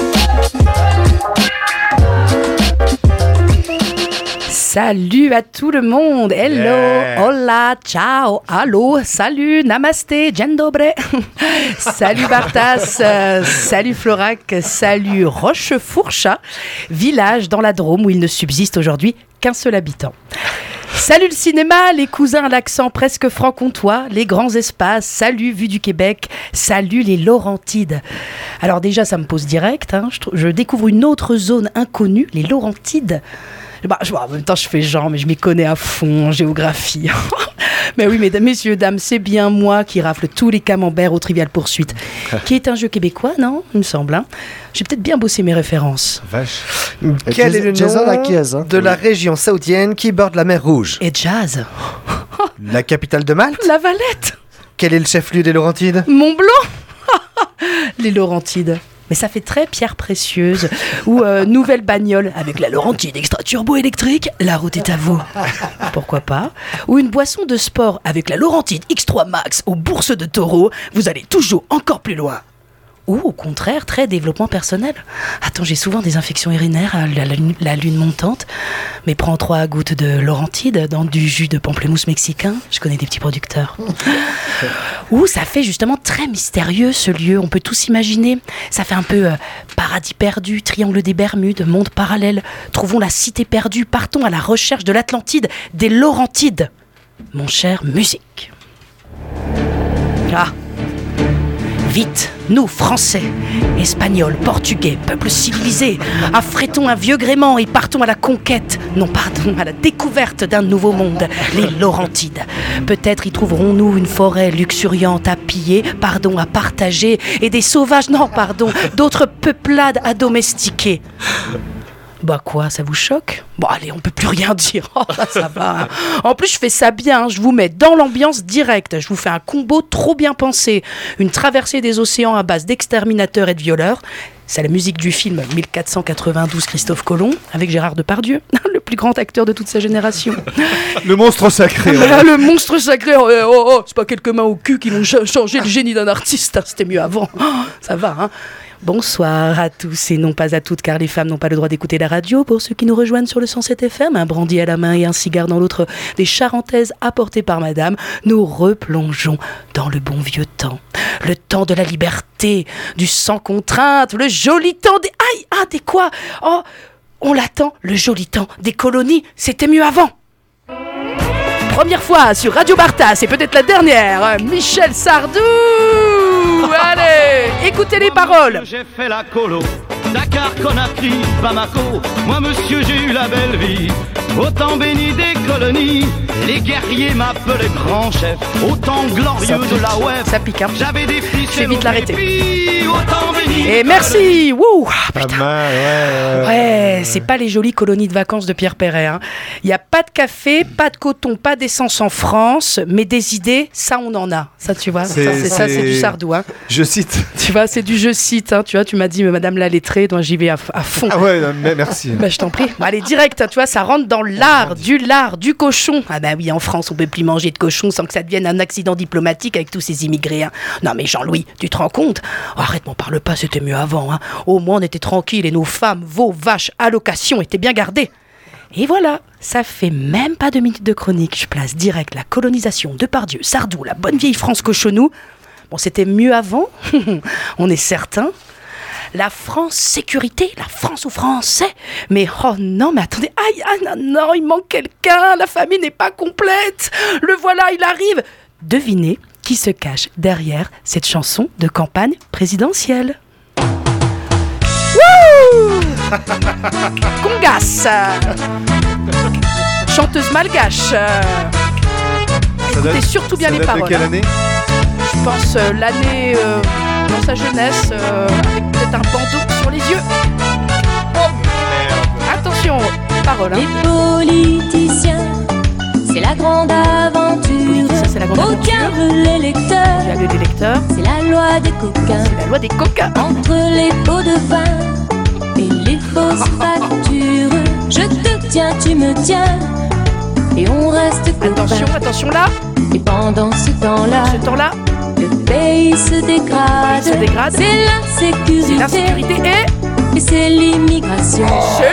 Salut à tout le monde, hello, hola, ciao, allo, salut, namasté, dzień dobry, salut Bartas, salut Florac, salut Rochefourchat, village dans la Drôme où il ne subsiste aujourd'hui qu'un seul habitant. Salut le cinéma, les cousins à l'accent presque franc-comtois, les grands espaces, salut vue du Québec, salut les Laurentides. Alors déjà ça me pose direct, hein, je découvre une autre zone inconnue, les Laurentides. En même temps, je fais genre, mais je m'y connais à fond en géographie. Mais oui, mesdames, messieurs, dames, c'est bien moi qui rafle tous les camemberts au Trivial Poursuite, qui est un jeu québécois, non ? Il me semble. Hein. J'ai peut-être bien bossé mes références.
Vache. Quel est le nom de la région saoudienne qui borde la mer Rouge ?
Et jazz.
La capitale de Malte ?
La Valette.
Quel est le chef-lieu des Laurentides ?
Mont-Blanc. Les Laurentides. Mais ça fait très pierre précieuse. Ou nouvelle bagnole avec la Laurentide extra turbo électrique, la route est à vous. Pourquoi pas ? Ou une boisson de sport avec la Laurentide X3 Max aux bourses de taureau, vous allez toujours encore plus loin. Ou au contraire, très développement personnel. Attends, j'ai souvent des infections urinaires à la lune montante, mais prends 3 gouttes de Laurentide dans du jus de pamplemousse mexicain. Je connais des petits producteurs. Ou ça fait justement très mystérieux ce lieu, on peut tout s'imaginer. Ça fait un peu paradis perdu, triangle des Bermudes, monde parallèle. Trouvons la cité perdue, partons à la recherche de l'Atlantide, des Laurentides. mon cher musique. Ah. Vite, nous, Français, Espagnols, Portugais, peuples civilisés, affrétons un vieux gréement et partons à la conquête, non pardon, à la découverte d'un nouveau monde, les Laurentides. Peut-être y trouverons-nous une forêt luxuriante à piller, pardon, à partager, et des sauvages, non pardon, d'autres peuplades à domestiquer. Bah quoi, ça vous choque? Bon allez, on peut plus rien dire, oh, ça va. En plus je fais ça bien, je vous mets dans l'ambiance directe, je vous fais un combo trop bien pensé. Une traversée des océans à base d'exterminateurs et de violeurs. C'est la musique du film 1492 Christophe Colomb, avec Gérard Depardieu, le plus grand acteur de toute sa génération.
Le monstre sacré.
Le monstre sacré, c'est pas quelques mains au cul qui vont changer le génie d'un artiste, hein, c'était mieux avant. Oh, ça va, hein. Bonsoir à tous et non pas à toutes, car les femmes n'ont pas le droit d'écouter la radio. Pour ceux qui nous rejoignent sur le 107 FM, un brandy à la main et un cigare dans l'autre, des charentaises apportées par madame, nous replongeons dans le bon vieux temps. Le temps de la liberté, du sans contrainte, le joli temps des... Aïe, ah, des quoi? Oh, on l'attend, le joli temps des colonies, c'était mieux avant. Première fois sur Radio Bartas, et peut-être la dernière, Michel Sardou. Allez, écoutez les paroles.
J'ai fait la colo, Dakar, Conakry, Bamako. Moi, monsieur, j'ai eu la belle vie. Au temps béni des colonies, les guerriers m'appelaient grand chef. Au temps glorieux de la web,
ça pique, hein.
J'avais des fils.
Je vais vite l'arrêter.
Béni.
Et merci. Wouh.
Pas mal,
ouais, c'est pas les jolies colonies de vacances de Pierre Perret. Hein. Il y a pas de café, pas de coton, pas d'essence en France, mais des idées, ça on en a. Ça tu vois, c'est du Sardou. Hein.
Je cite.
Tu vois, c'est du je cite. Hein. Tu vois, tu m'as dit, Madame la lettrée, donc j'y vais à fond.
Ah ouais, merci.
Bah, je t'en prie. Bon, allez, direct. Tu vois, ça rentre dans l'art du cochon. Ah bah oui, en France, on peut plus manger de cochon sans que ça devienne un accident diplomatique avec tous ces immigrés. Hein. Non mais Jean-Louis, tu te rends compte? Arrête, m'en parle pas, c'était mieux avant. Hein. Au moins, on était tranquille et nos femmes, veaux, vaches, allocations étaient bien gardées. Et voilà, ça fait même pas 2 minutes de chronique. Je place direct la colonisation, Depardieu, Sardou, la bonne vieille France cochonou. Bon, c'était mieux avant, on est certain. La France sécurité, la France aux Français. Mais oh non, mais attendez, aïe, non, il manque quelqu'un, la famille n'est pas complète. Le voilà, il arrive. Devinez qui se cache derrière cette chanson de campagne présidentielle. Wouh! Congas, chanteuse malgache. Écoutez surtout bien les paroles.
Quelle année?
Je pense l'année dans sa jeunesse, avec peut-être un bandeau sur les yeux. Attention, paroles.
Les politiciens, c'est la grande aventure. Aucun veut l'électeur. C'est la loi des coquins.
C'est la loi des coquins.
Entre les pots de vin et les fausses factures, je te tiens, tu me tiens, et on reste copains.
Attention là.
Et pendant ce temps-là, le pays se dégrade. C'est l'insécurité et c'est l'immigration.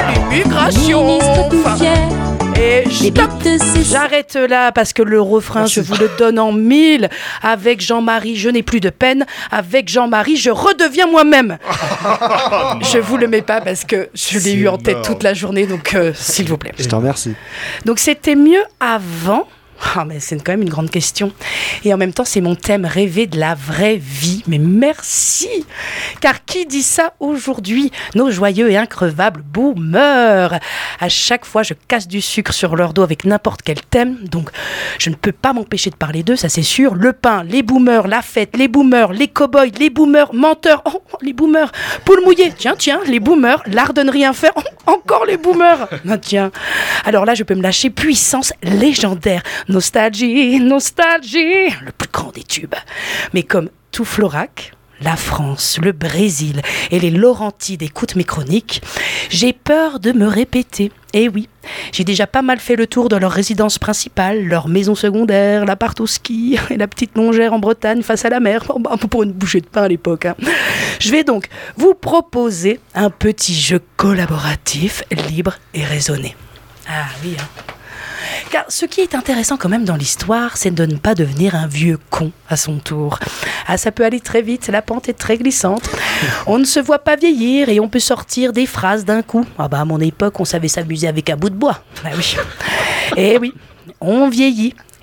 Ministre
tout fier.
Et stop, j'arrête là parce que le refrain, je vous le donne en 1000. Avec Jean-Marie, je n'ai plus de peine. Avec Jean-Marie, je redeviens moi-même. Je vous le mets pas parce que je l'ai eu en tête toute la journée, donc s'il vous plaît.
Je t'en remercie.
Donc c'était mieux avant. Ah, mais c'est quand même une grande question. Et en même temps, c'est mon thème rêvé de la vraie vie. Mais merci! Car qui dit ça aujourd'hui? Nos joyeux et increvables boomers. À chaque fois, je casse du sucre sur leur dos avec n'importe quel thème. Donc, je ne peux pas m'empêcher de parler d'eux, ça c'est sûr. Le pain, les boomers, la fête, les boomers, les cow-boys, les boomers, menteurs. Oh, les boomers. Poule mouillée. Tiens, les boomers. L'art de ne rien faire. Oh, encore les boomers. Ah, tiens. Alors là, je peux me lâcher puissance légendaire. Nostalgie, le plus grand des tubes. Mais comme tout Florac, la France, le Brésil et les Laurentides écoutent mes chroniques, j'ai peur de me répéter. Et oui, j'ai déjà pas mal fait le tour de leur résidence principale, leur maison secondaire, l'appart au ski et la petite longère en Bretagne face à la mer, pour une bouchée de pain à l'époque. Hein. Je vais donc vous proposer un petit jeu collaboratif, libre et raisonné. Ah oui, hein. Car ce qui est intéressant quand même dans l'histoire, c'est de ne pas devenir un vieux con à son tour. Ah, ça peut aller très vite, la pente est très glissante. On ne se voit pas vieillir et on peut sortir des phrases d'un coup. Ah bah à mon époque, on savait s'amuser avec un bout de bois. Ah oui. Et oui, on vieillit.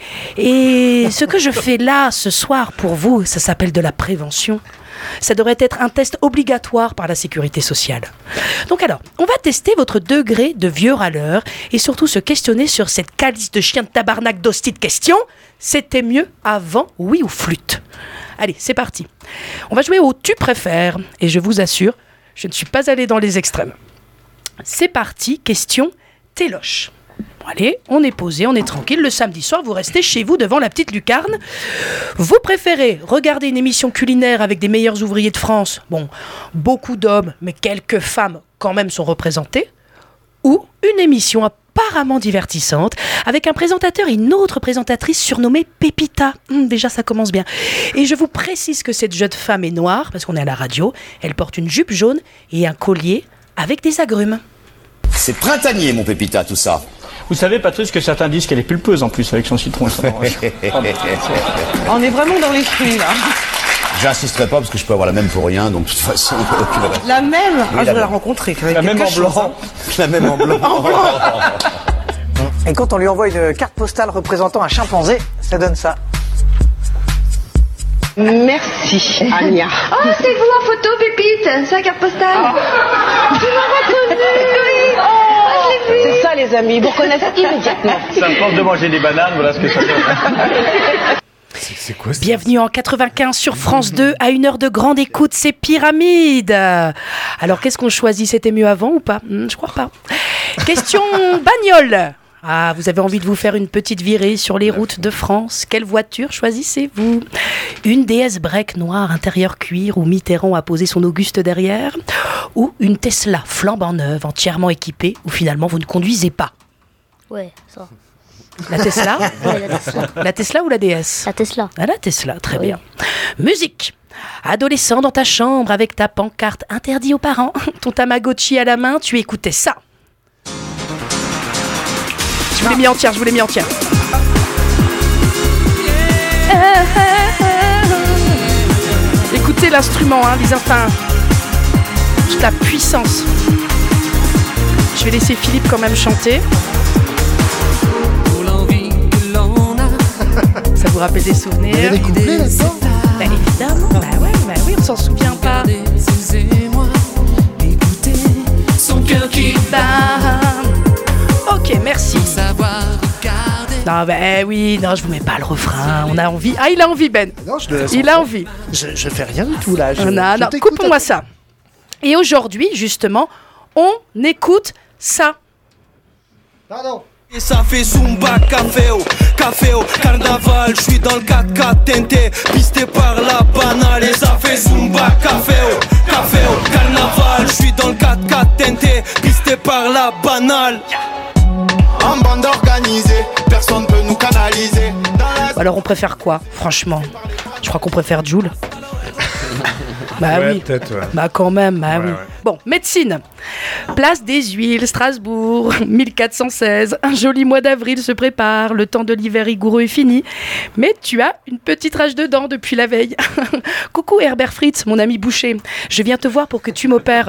Et ce que je fais là, ce soir, pour vous, ça s'appelle de la prévention. Ça devrait être un test obligatoire par la sécurité sociale. Donc alors, on va tester votre degré de vieux râleur et surtout se questionner sur cette calice de chien de tabarnak d'hostie de questions. C'était mieux avant, oui ou flûte? Allez, c'est parti. On va jouer au tu préfères et je vous assure, je ne suis pas allé dans les extrêmes. C'est parti, question téloche. Bon, allez, on est posé, on est tranquille. Le samedi soir, vous restez chez vous devant la petite lucarne. Vous préférez regarder une émission culinaire avec des meilleurs ouvriers de France, bon, beaucoup d'hommes, mais quelques femmes quand même sont représentées, ou une émission apparemment divertissante avec un présentateur et une autre présentatrice surnommée Pépita. Déjà, ça commence bien. Et je vous précise que cette jeune femme est noire, parce qu'on est à la radio. Elle porte une jupe jaune et un collier avec des agrumes.
C'est printanier, mon Pépita, tout ça.
Vous savez, Patrice, que certains disent qu'elle est pulpeuse en plus avec son citron et son orange.
On est vraiment dans les fruits, là.
J'insisterai pas parce que je peux avoir la même pour rien, donc de toute façon...
La même
oui,
je vais la rencontrer.
La même en blanc.
La même en blanc.
Et quand on lui envoie une carte postale représentant un chimpanzé, ça donne ça. Merci, Anya.
Oh, c'est vous en photo, Pépite. C'est la carte postale. Tu m'as reconnu. Oui. Oh, je l'ai vu.
C'est ça, les amis. Vous reconnaissez immédiatement.
Ça me tente de manger des bananes, voilà ce que ça donne.
C'est quoi ça?
Bienvenue en 95 sur France 2, à une heure de grande écoute, c'est Pyramide. Alors, qu'est-ce qu'on choisit? C'était mieux avant ou pas? Je crois pas. Question bagnole. Ah, vous avez envie de vous faire une petite virée sur les routes de France. Quelle voiture choisissez-vous? Une DS break noire intérieur cuir où Mitterrand a posé son Auguste derrière? Ou une Tesla flambant neuve, entièrement équipée, où finalement vous ne conduisez pas?
Ouais, ça.
La Tesla?
Ouais, la Tesla.
La Tesla ou la DS?
La Tesla.
Ah, la Tesla, très
Oui.
bien. Musique. Adolescent dans ta chambre avec ta pancarte interdit aux parents, ton Tamagotchi à la main, tu écoutais ça. Je vous l'ai mis entière, je vous l'ai mis entière. Écoutez l'instrument, hein, les instincts. Toute la puissance. Je vais laisser Philippe quand même chanter. Ça vous rappelle des souvenirs?
Il y a des couplets là-dedans?
Bah évidemment, bah oui, on s'en souvient pas.
Excusez-moi, écoutez son cœur qui
bat. Ok, merci. Non, oui, non, je vous mets pas le refrain. On a envie. Ah, il a envie, Ben.
Non, je le laisse
Il a envie.
Je fais rien du tout là.
Non, coupe-moi ça. Et aujourd'hui, justement, on écoute ça.
Pardon.
Et ça fait Zumba, café au carnaval, je suis dans le 4x4 TNT, pisté par la banale. Et ça fait Zumba, café au carnaval, je suis dans le 4x4 TNT, pisté par la banale.
En bande organisée, personne peut nous canaliser.
Alors on préfère quoi, franchement? Je crois qu'on préfère Jul. Bah
Ouais,
oui,
peut-être, ouais.
bah quand même, bah
Ouais,
oui.
ouais.
Bon, médecine. Place des Huiles, Strasbourg, 1416. Un joli mois d'avril se prépare, le temps de l'hiver rigoureux est fini. Mais tu as une petite rage de dents depuis la veille. Coucou Herbert Fritz, mon ami boucher. Je viens te voir pour que tu m'opères.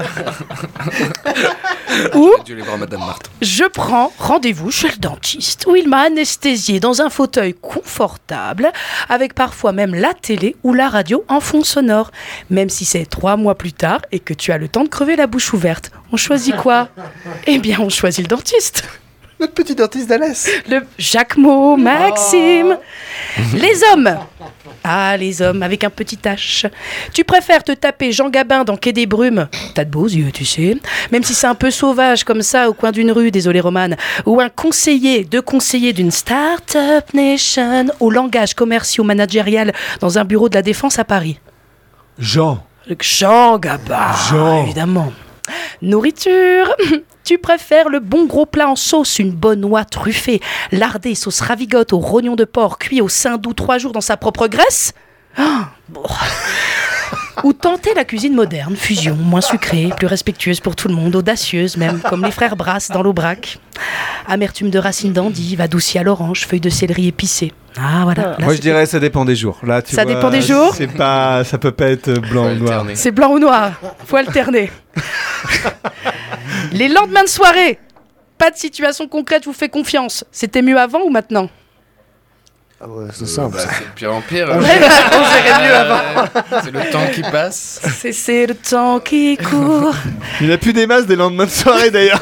Ou
Dieu les bras, Madame Marthe.
je prends rendez-vous chez le dentiste où il m'a anesthésié dans un fauteuil confortable avec parfois même la télé ou la radio en fond sonore. Même si c'est 3 mois plus tard et que tu as le temps de crever la bouche ouverte. On choisit quoi? Eh bien, on choisit le dentiste.
Notre petit dentiste d'Alès.
Le Jacquemot, Maxime. Les hommes. Ah, les hommes, avec un petit H. Tu préfères te taper Jean Gabin dans Quai des Brumes? T'as de beaux yeux, tu sais. Même si c'est un peu sauvage comme ça au coin d'une rue, désolé Romane. Ou un conseiller d'une Startup Nation au langage commercial managérial dans un bureau de la Défense à Paris.
Jean
Gabin, évidemment. Nourriture. Tu préfères le bon gros plat en sauce, une bonne oie truffée, lardée, sauce ravigote au rognon de porc, cuit au saindoux 3 jours dans sa propre graisse? Ou tenter la cuisine moderne, fusion, moins sucrée, plus respectueuse pour tout le monde, audacieuse même, comme les frères Brasse dans l'Aubrac. Amertume de racines d'endive, adoucie à l'orange, feuilles de céleri épicées. Ah voilà.
Moi je dirais ça dépend des jours. Là, tu
Ça
vois,
dépend des jours.
Ça peut pas être blanc ou noir.
C'est blanc ou noir, faut alterner. Les lendemains de soirée, pas de situation concrète, je vous fais confiance. C'était mieux avant ou maintenant?
Ah ouais, c'est simple.
C'est de pire en pire.
On gérait mieux avant.
C'est le temps qui passe.
C'est le temps qui court.
Il n'y a plus des masses des lendemains de soirée d'ailleurs.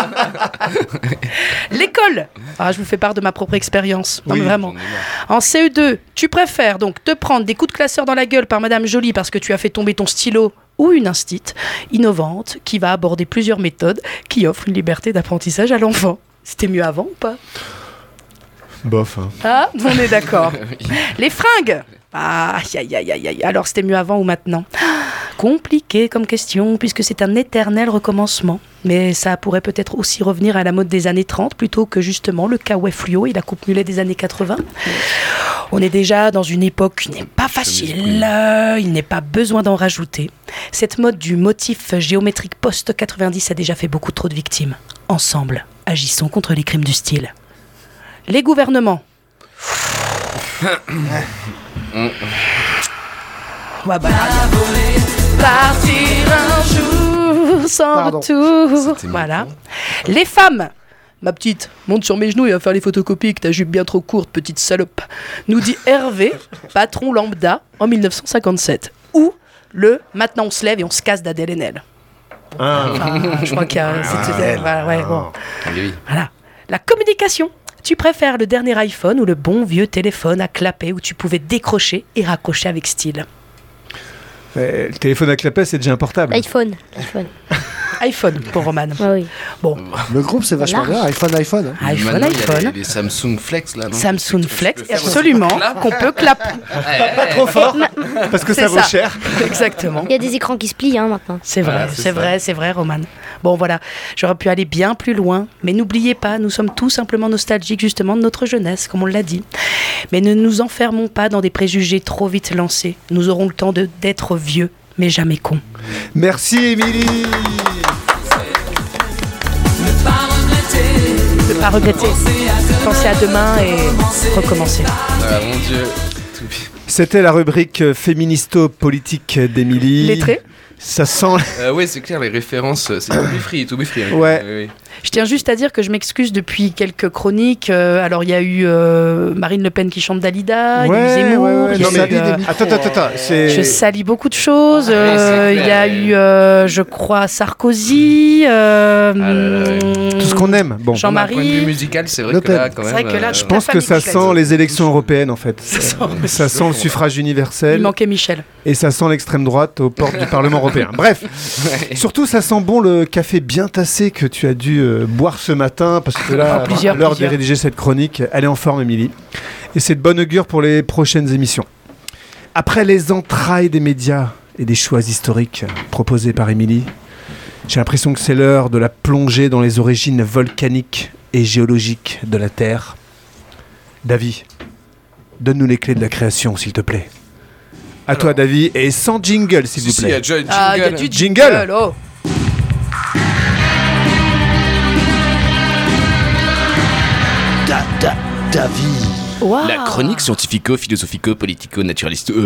L'école. Ah, je vous fais part de ma propre expérience. Non,
Oui,
mais vraiment. En CE2, tu préfères donc te prendre des coups de classeur dans la gueule par Madame Jolie parce que tu as fait tomber ton stylo, ou une instite innovante qui va aborder plusieurs méthodes qui offrent une liberté d'apprentissage à l'enfant. C'était mieux avant ou pas?
Bof. Hein.
Ah, on est d'accord. Les fringues. Ah, aïe, aïe, aïe, aïe. Alors, c'était mieux avant ou maintenant? Compliqué comme question, puisque c'est un éternel recommencement. Mais ça pourrait peut-être aussi revenir à la mode des années 30, plutôt que justement le kawaii fluo et la coupe mulet des années 80. On est déjà dans une époque qui n'est pas facile, il n'est pas besoin d'en rajouter. Cette mode du motif géométrique post-90 a déjà fait beaucoup trop de victimes. Ensemble, agissons contre les crimes du style. Les gouvernements. Ouais, bah, partir un jour sans retour. Voilà. Les femmes. Ma petite, monte sur mes genoux et va faire les photocopies que ta jupe bien trop courte, petite salope. Nous dit Hervé, patron lambda, en 1957. Ou le maintenant on se lève et on se casse d'Adèle Haenel. Je crois qu'il y a. Voilà. La communication. Tu préfères le dernier iPhone ou le bon vieux téléphone à clapet où tu pouvais décrocher et raccrocher avec style?
Le téléphone à clapet, c'est déjà un portable.
iPhone.
iPhone pour Roman.
Ah oui.
Bon.
Le groupe, c'est vachement bien. iPhone.
iPhone.
Il y a les Samsung Flex là, non?
Samsung Flex, absolument, qu'on peut clapper.
Pas trop fort, parce que ça vaut cher.
Exactement.
Il y a des écrans qui se plient maintenant.
C'est vrai,
Voilà,
c'est vrai, Roman. Bon, voilà, j'aurais pu aller bien plus loin, mais n'oubliez pas, nous sommes tout simplement nostalgiques justement de notre jeunesse, comme on l'a dit. Mais ne nous enfermons pas dans des préjugés trop vite lancés. Nous aurons le temps d'être vieux, mais jamais cons.
Merci, Émilie.
Ne pas regretter. Penser à demain et recommencer.
Ah mon Dieu.
C'était la rubrique féministo-politique d'Émilie.
Lettré.
Ça sent...
Oui, c'est clair, les références, c'est to be free. Hein.
Ouais.
Oui.
Je tiens juste à dire que je m'excuse depuis quelques chroniques. Alors, il y a eu Marine Le Pen qui chante Dalida, il y a eu Zemmour.
Non, mais attends.
Je salis beaucoup de choses. Il y a eu, je crois, Sarkozy.
Tout ce qu'on aime. Bon.
Jean-Marie.
D'un point de vue musical, c'est vrai que là, quand même.
Je pense que ça sent les élections européennes, en fait. Ça sent le suffrage universel.
Il manquait Michel.
Et ça sent l'extrême droite aux portes du Parlement européen. Bref. Surtout, ça sent bon le café bien tassé que tu as dû boire ce matin, parce que là, à l'heure de rédiger cette chronique, elle est en forme, Émilie. Et c'est de bon augure pour les prochaines émissions. Après les entrailles des médias et des choix historiques proposés par Émilie, j'ai l'impression que c'est l'heure de la plongée dans les origines volcaniques et géologiques de la Terre. David, donne-nous les clés de la création, s'il te plaît. À toi, David, et sans jingle, s'il vous plaît.
Il y a déjà jingle.
Ah, il y a du jingle. Oh.
David.
Wow.
La chronique scientifico-philosophico-politico-naturaliste.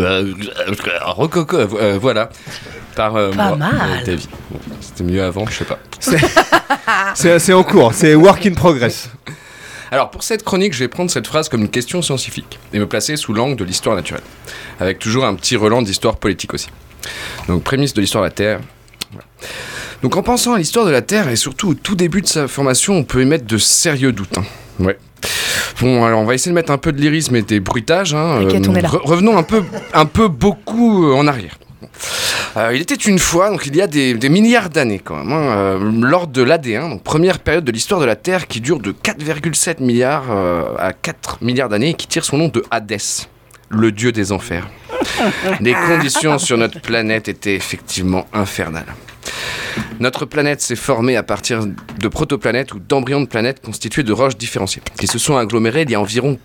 Voilà. Par
Pas
moi,
mal.
David. C'était mieux avant, je sais pas.
C'est en cours, c'est work in progress.
Alors, pour cette chronique, je vais prendre cette phrase comme une question scientifique et me placer sous l'angle de l'histoire naturelle, avec toujours un petit relent d'histoire politique aussi. Donc, prémisse de l'histoire de la Terre. Voilà. Donc, en pensant à l'histoire de la Terre et surtout au tout début de sa formation, on peut émettre de sérieux doutes. Hein. Ouais. Bon, alors on va essayer de mettre un peu de lyrisme et des bruitages. Hein. Revenons un peu beaucoup en arrière. Il était une fois, donc il y a des milliards d'années quand même, lors de l'Adéen, donc première période de l'histoire de la Terre qui dure de 4,7 milliards à 4 milliards d'années et qui tire son nom de Hadès, le dieu des enfers. Les conditions sur notre planète étaient effectivement infernales. Notre planète s'est formée à partir de protoplanètes ou d'embryons de planètes constitués de roches différenciées, qui se sont agglomérées il y a environ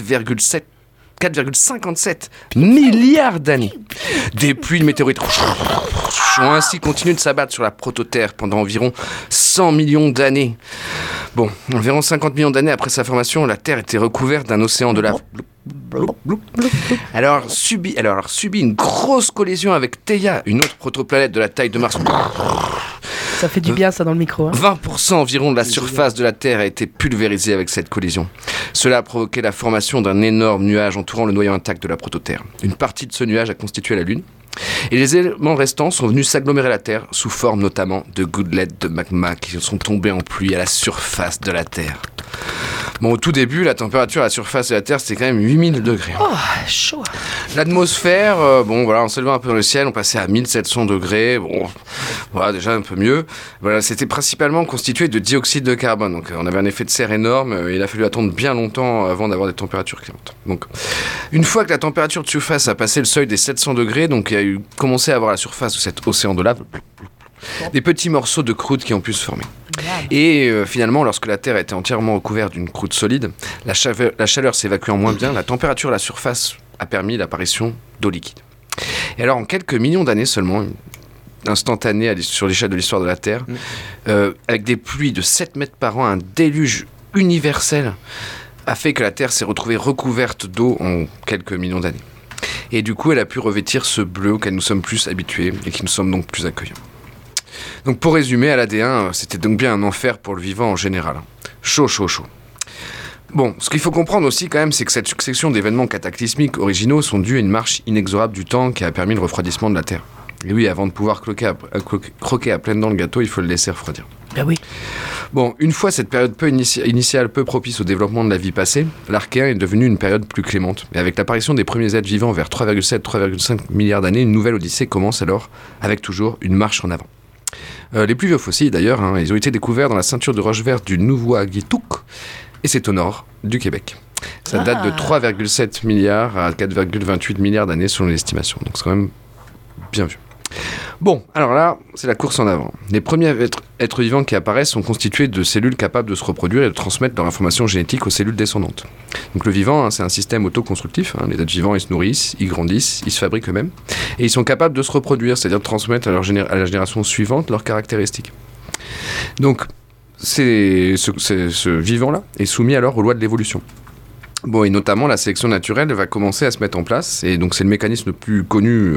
4,57 milliards d'années. Des pluies de météorites ont ainsi continué de s'abattre sur la prototerre pendant environ 100 millions d'années. Bon, environ 50 millions d'années après sa formation, la Terre était recouverte d'un océan de lave. Alors subit une grosse collision avec Theia, une autre protoplanète de la taille de Mars.
Ça fait du bien ça dans le micro.
20% environ de la surface de la Terre a été pulvérisée avec cette collision. Cela a provoqué la formation d'un énorme nuage entourant le noyau intact de la prototerre. Une partie de ce nuage a constitué la Lune. Et les éléments restants sont venus s'agglomérer à la Terre sous forme notamment de gouttelettes de magma qui sont tombées en pluie à la surface de la Terre. Bon, au tout début, la température à la surface de la Terre, c'était quand même 8000 degrés.
Oh, chaud.
L'atmosphère, en s'élevant un peu dans le ciel, on passait à 1700 degrés. Bon, voilà, déjà un peu mieux. Voilà, c'était principalement constitué de dioxyde de carbone. Donc, on avait un effet de serre énorme. Il a fallu attendre bien longtemps avant d'avoir des températures clémentes. Donc, une fois que la température de surface a passé le seuil des 700 degrés, donc il y a commencé à avoir à la surface de cet océan de lave des petits morceaux de croûte qui ont pu se former. Et finalement, lorsque la Terre était entièrement recouverte d'une croûte solide, la chaleur s'évacuant moins bien, la température à la surface a permis l'apparition d'eau liquide. Et alors, en quelques millions d'années seulement, instantané sur l'échelle de l'histoire de la Terre, avec des pluies de 7 mètres par an, un déluge universel a fait que la Terre s'est retrouvée recouverte d'eau en quelques millions d'années. Et du coup, elle a pu revêtir ce bleu auquel nous sommes plus habitués et qui nous sommes donc plus accueillants. Donc pour résumer, à l'AD1, c'était donc bien un enfer pour le vivant en général. Chaud. Bon, ce qu'il faut comprendre aussi quand même, c'est que cette succession d'événements cataclysmiques originaux sont dus à une marche inexorable du temps qui a permis le refroidissement de la Terre. Et oui, avant de pouvoir croquer à pleines dents le gâteau, il faut le laisser refroidir.
Ben oui.
Bon, une fois cette période initiale peu propice au développement de la vie passée, l'Archéen est devenu une période plus clémente. Et avec l'apparition des premiers êtres vivants vers 3,7-3,5 milliards d'années, une nouvelle odyssée commence alors, avec toujours une marche en avant. Les plus vieux fossiles d'ailleurs, ils ont été découverts dans la ceinture de roches vertes du Nuvvuagittuq, et c'est au nord du Québec. Ça date de 3,7 milliards à 4,28 milliards d'années selon l'estimation, donc c'est quand même bien vu. Bon, alors là, c'est la course en avant. Les premiers êtres vivants qui apparaissent sont constitués de cellules capables de se reproduire et de transmettre leur information génétique aux cellules descendantes. Donc le vivant, c'est un système autoconstructif. Les êtres vivants, ils se nourrissent, ils grandissent, ils se fabriquent eux-mêmes. Et ils sont capables de se reproduire, c'est-à-dire de transmettre à la génération suivante leurs caractéristiques. Donc, ce vivant-là est soumis alors aux lois de l'évolution. Bon, et notamment, la sélection naturelle va commencer à se mettre en place. Et donc, c'est le mécanisme le plus connu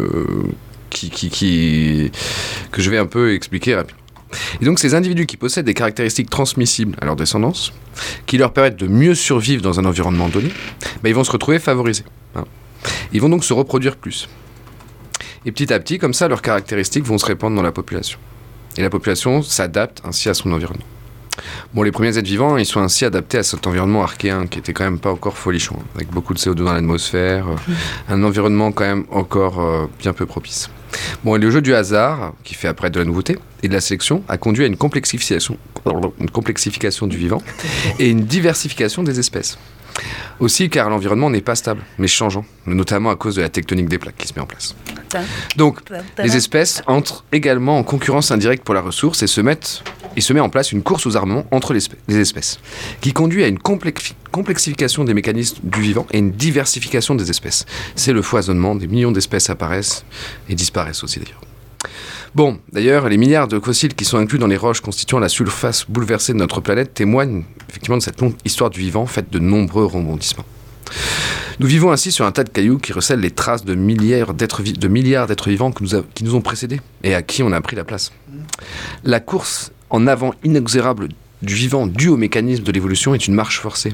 que je vais un peu expliquer rapidement. Et donc ces individus qui possèdent des caractéristiques transmissibles à leur descendance, qui leur permettent de mieux survivre dans un environnement donné, ils vont se retrouver favorisés. Ils vont donc se reproduire plus. Et petit à petit, comme ça, leurs caractéristiques vont se répandre dans la population. Et la population s'adapte ainsi à son environnement. Bon, les premiers êtres vivants, ils sont ainsi adaptés à cet environnement archéen qui était quand même pas encore folichon, avec beaucoup de CO2 dans l'atmosphère, un environnement quand même encore bien peu propice. Bon, et le jeu du hasard, qui fait après de la nouveauté, et de la sélection, a conduit à une complexification du vivant et une diversification des espèces. Aussi car l'environnement n'est pas stable, mais changeant, notamment à cause de la tectonique des plaques qui se met en place. Donc, les espèces entrent également en concurrence indirecte pour la ressource et se met en place une course aux armements entre les espèces, qui conduit à une complexification des mécanismes du vivant et une diversification des espèces. C'est le foisonnement, des millions d'espèces apparaissent et disparaissent aussi d'ailleurs. Bon, d'ailleurs, les milliards de fossiles qui sont inclus dans les roches constituant la surface bouleversée de notre planète témoignent effectivement de cette longue histoire du vivant faite de nombreux rebondissements. Nous vivons ainsi sur un tas de cailloux qui recèlent les traces de milliards d'êtres vivants qui nous ont précédés et à qui on a pris la place. La course en avant inexorable du vivant due au mécanisme de l'évolution est une marche forcée.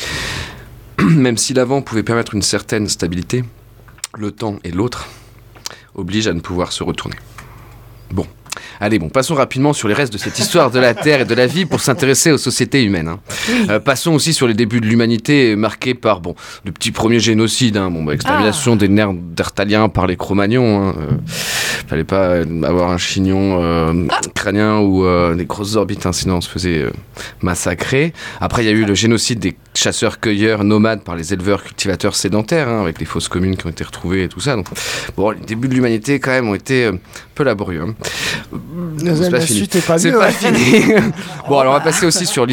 Même si l'avant pouvait permettre une certaine stabilité, le temps et l'autre obligent à ne pouvoir se retourner. Bon. Allez, passons rapidement sur les restes de cette histoire de la Terre et de la vie pour s'intéresser aux sociétés humaines. Passons aussi sur les débuts de l'humanité marqués par de petits premiers génocides. Extermination des Néandertaliens par les Cro-Magnons. Fallait pas avoir un chignon crânien ou des grosses orbites, sinon on se faisait massacrer. Après, il y a eu le génocide des chasseurs-cueilleurs nomades par les éleveurs-cultivateurs sédentaires, avec les fosses communes qui ont été retrouvées et tout ça. Donc, les débuts de l'humanité, quand même, ont été un peu laborieux. C'est pas fini. C'est pas fini. Alors on va passer aussi sur...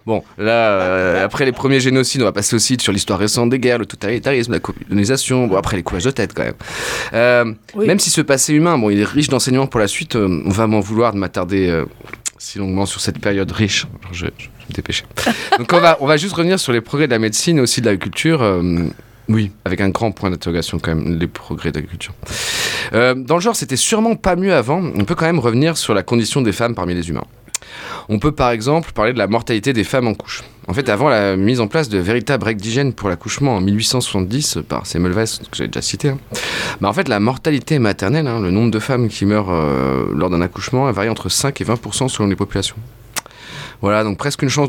après les premiers génocides, on va passer aussi sur l'histoire récente des guerres, le totalitarisme, la colonisation, après les coupages de tête quand même. Même si ce passé humain, il est riche d'enseignements pour la suite, on va m'en vouloir de m'attarder si longuement sur cette période riche. Je vais me dépêcher. Donc on va juste revenir sur les progrès de la médecine et aussi de l'agriculture. Oui, avec un grand point d'interrogation quand même, les progrès d'agriculture. Dans le genre, c'était sûrement pas mieux avant. On peut quand même revenir sur la condition des femmes parmi les humains. On peut par exemple parler de la mortalité des femmes en couche. En fait, avant la mise en place de véritables règles d'hygiène pour l'accouchement en 1870 par Semmelweis, que j'avais déjà cité, en fait, la mortalité maternelle, le nombre de femmes qui meurent lors d'un accouchement, elle varie entre 5 et 20% selon les populations. Voilà, donc presque une chance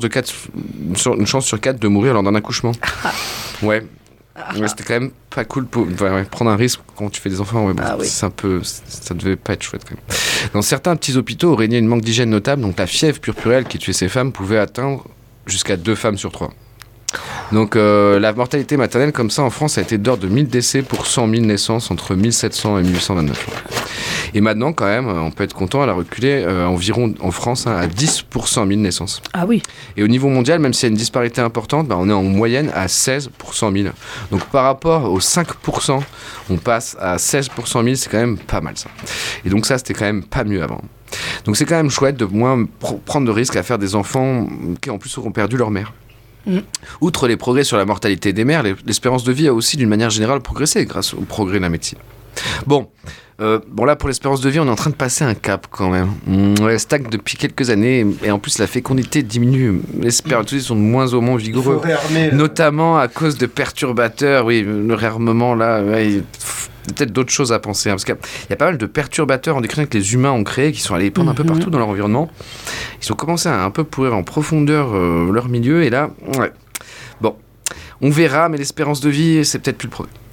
sur 4 de mourir lors d'un accouchement. Ouais. Ouais, c'était quand même pas cool pour prendre un risque quand tu fais des enfants. Ouais, c'est un peu, ça devait pas être chouette quand même. Dans certains petits hôpitaux, régnait une manque d'hygiène notable, donc la fièvre purpuréelle qui tuait ces femmes pouvait atteindre jusqu'à 2 femmes sur 3. Donc la mortalité maternelle comme ça en France a été d'ordre de 1000 décès pour 100 000 naissances entre 1700 et 1829. Et maintenant quand même, on peut être content, elle a reculé environ en France à 10 pour 100 000 naissances.
Ah oui.
Et au niveau mondial, même s'il y a une disparité importante, on est en moyenne à 16 pour 100 000. Donc par rapport aux 5%, on passe à 16 pour 100 000, c'est quand même pas mal ça. Et donc ça, c'était quand même pas mieux avant. Donc c'est quand même chouette de moins prendre de risques à faire des enfants qui en plus auront perdu leur mère. Outre les progrès sur la mortalité des mères, l'espérance de vie a aussi d'une manière générale progressé grâce au progrès de la médecine. Bon là pour l'espérance de vie on est en train de passer un cap quand même. Elle stagne depuis quelques années et en plus la fécondité diminue. Les spermatozoïdes sont de moins en moins vigoureux, notamment à cause de perturbateurs. Oui, le réarmement là, il y a peut-être d'autres choses à penser parce qu'il y a pas mal de perturbateurs endocriniens que les humains ont créés qui sont allés prendre un peu partout dans leur environnement. Ils ont commencé à un peu pourrir en profondeur leur milieu et là, bon, on verra, mais l'espérance de vie c'est peut-être plus le progrès.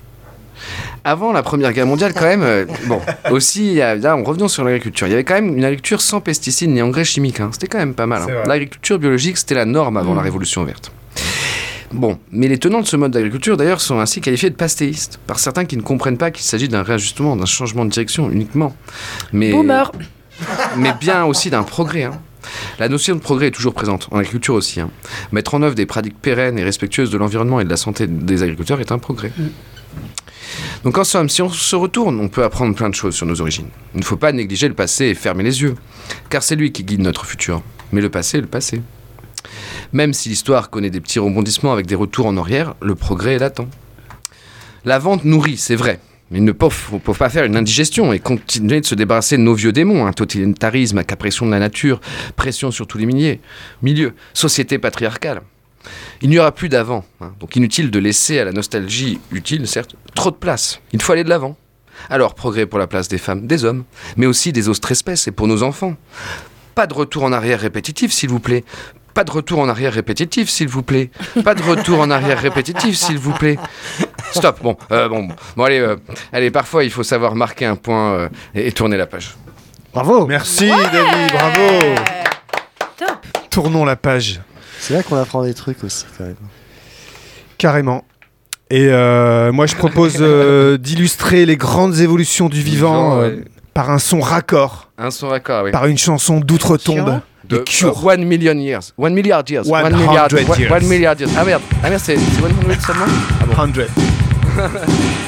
Avant la Première Guerre mondiale, quand même, aussi, là, en revenant sur l'agriculture, il y avait quand même une agriculture sans pesticides ni engrais chimiques. C'était quand même pas mal. L'agriculture biologique, c'était la norme avant la Révolution verte. Bon, mais les tenants de ce mode d'agriculture, d'ailleurs, sont ainsi qualifiés de pastéistes, par certains qui ne comprennent pas qu'il s'agit d'un réajustement, d'un changement de direction uniquement.
Boomer.
Mais bien aussi d'un progrès. La notion de progrès est toujours présente, en agriculture aussi. Mettre en œuvre des pratiques pérennes et respectueuses de l'environnement et de la santé des agriculteurs est un progrès. Donc en somme, si on se retourne, on peut apprendre plein de choses sur nos origines. Il ne faut pas négliger le passé et fermer les yeux, car c'est lui qui guide notre futur. Mais le passé est le passé. Même si l'histoire connaît des petits rebondissements avec des retours en arrière, le progrès est latent. La vente nourrit, c'est vrai, mais il ne faut pas faire une indigestion et continuer de se débarrasser de nos vieux démons, un totalitarisme, capression de la nature, pression sur tous les milieux, société patriarcale. Il n'y aura plus d'avant, donc inutile de laisser à la nostalgie utile, certes, trop de place. Il faut aller de l'avant. Alors, progrès pour la place des femmes, des hommes, mais aussi des autres espèces et pour nos enfants. Pas de retour en arrière répétitif, s'il vous plaît. Pas de retour en arrière répétitif, s'il vous plaît. Pas de retour en arrière répétitif, s'il vous plaît. Stop, bon, allez, parfois il faut savoir marquer un point et tourner la page.
Bravo. Merci, David, bravo.
Top.
Tournons la page.
C'est là qu'on apprend des trucs aussi, quand même.
Carrément. Et moi, je propose d'illustrer les grandes évolutions du vivant par un son raccord.
Un son raccord, oui.
Par une chanson d'outre-tombe.
De Cure. 1 million years. 1 milliard years. 1 milliard years. 1 milliard years. Ah merde, c'est 100 seulement. Ah bon.
100.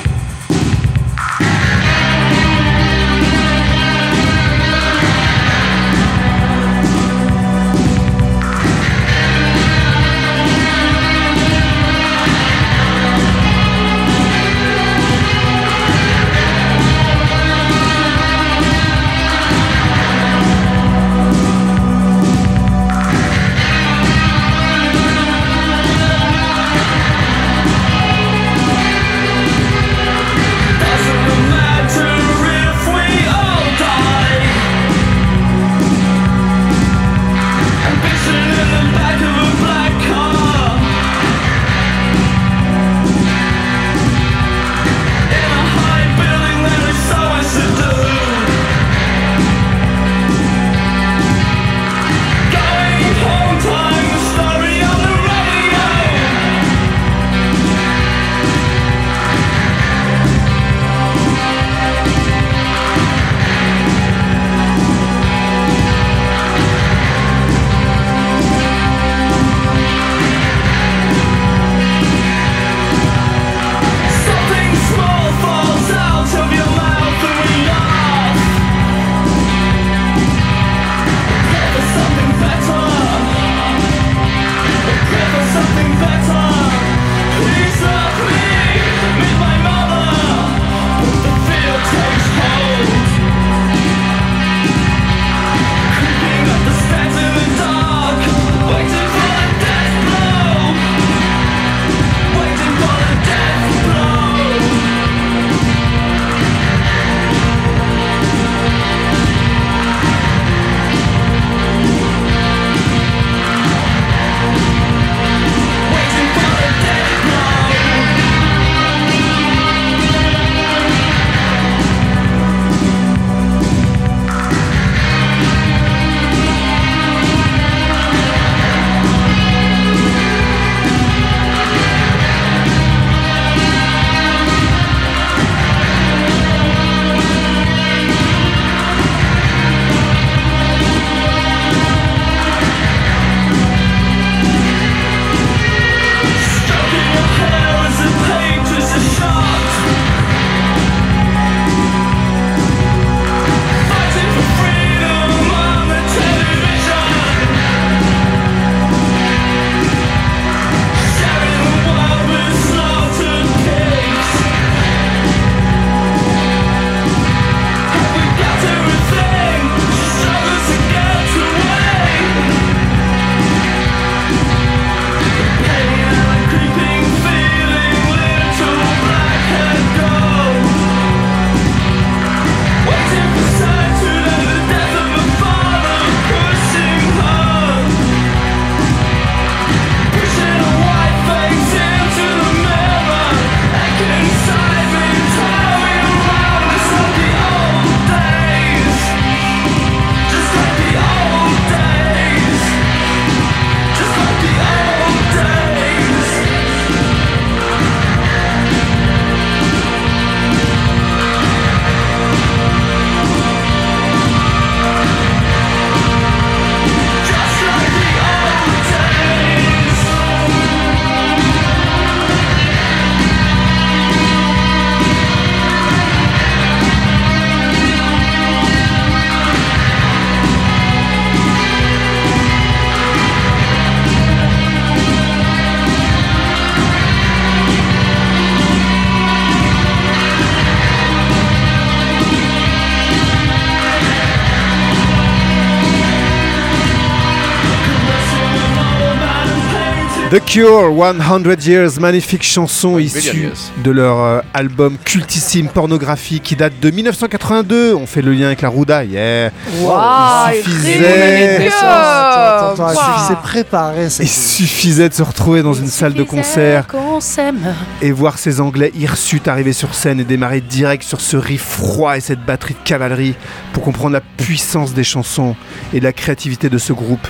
The Cure, 100 Years, magnifique chanson issue de leur album cultissime Pornographie qui date de 1982. On fait le lien avec la Rouda, yeah.
Wow,
il suffisait
c'est préparé.
Il suffisait de se retrouver dans une salle de concert et voir ces Anglais hirsutes arriver sur scène et démarrer direct sur ce riff froid et cette batterie de cavalerie pour comprendre la puissance des chansons et la créativité de ce groupe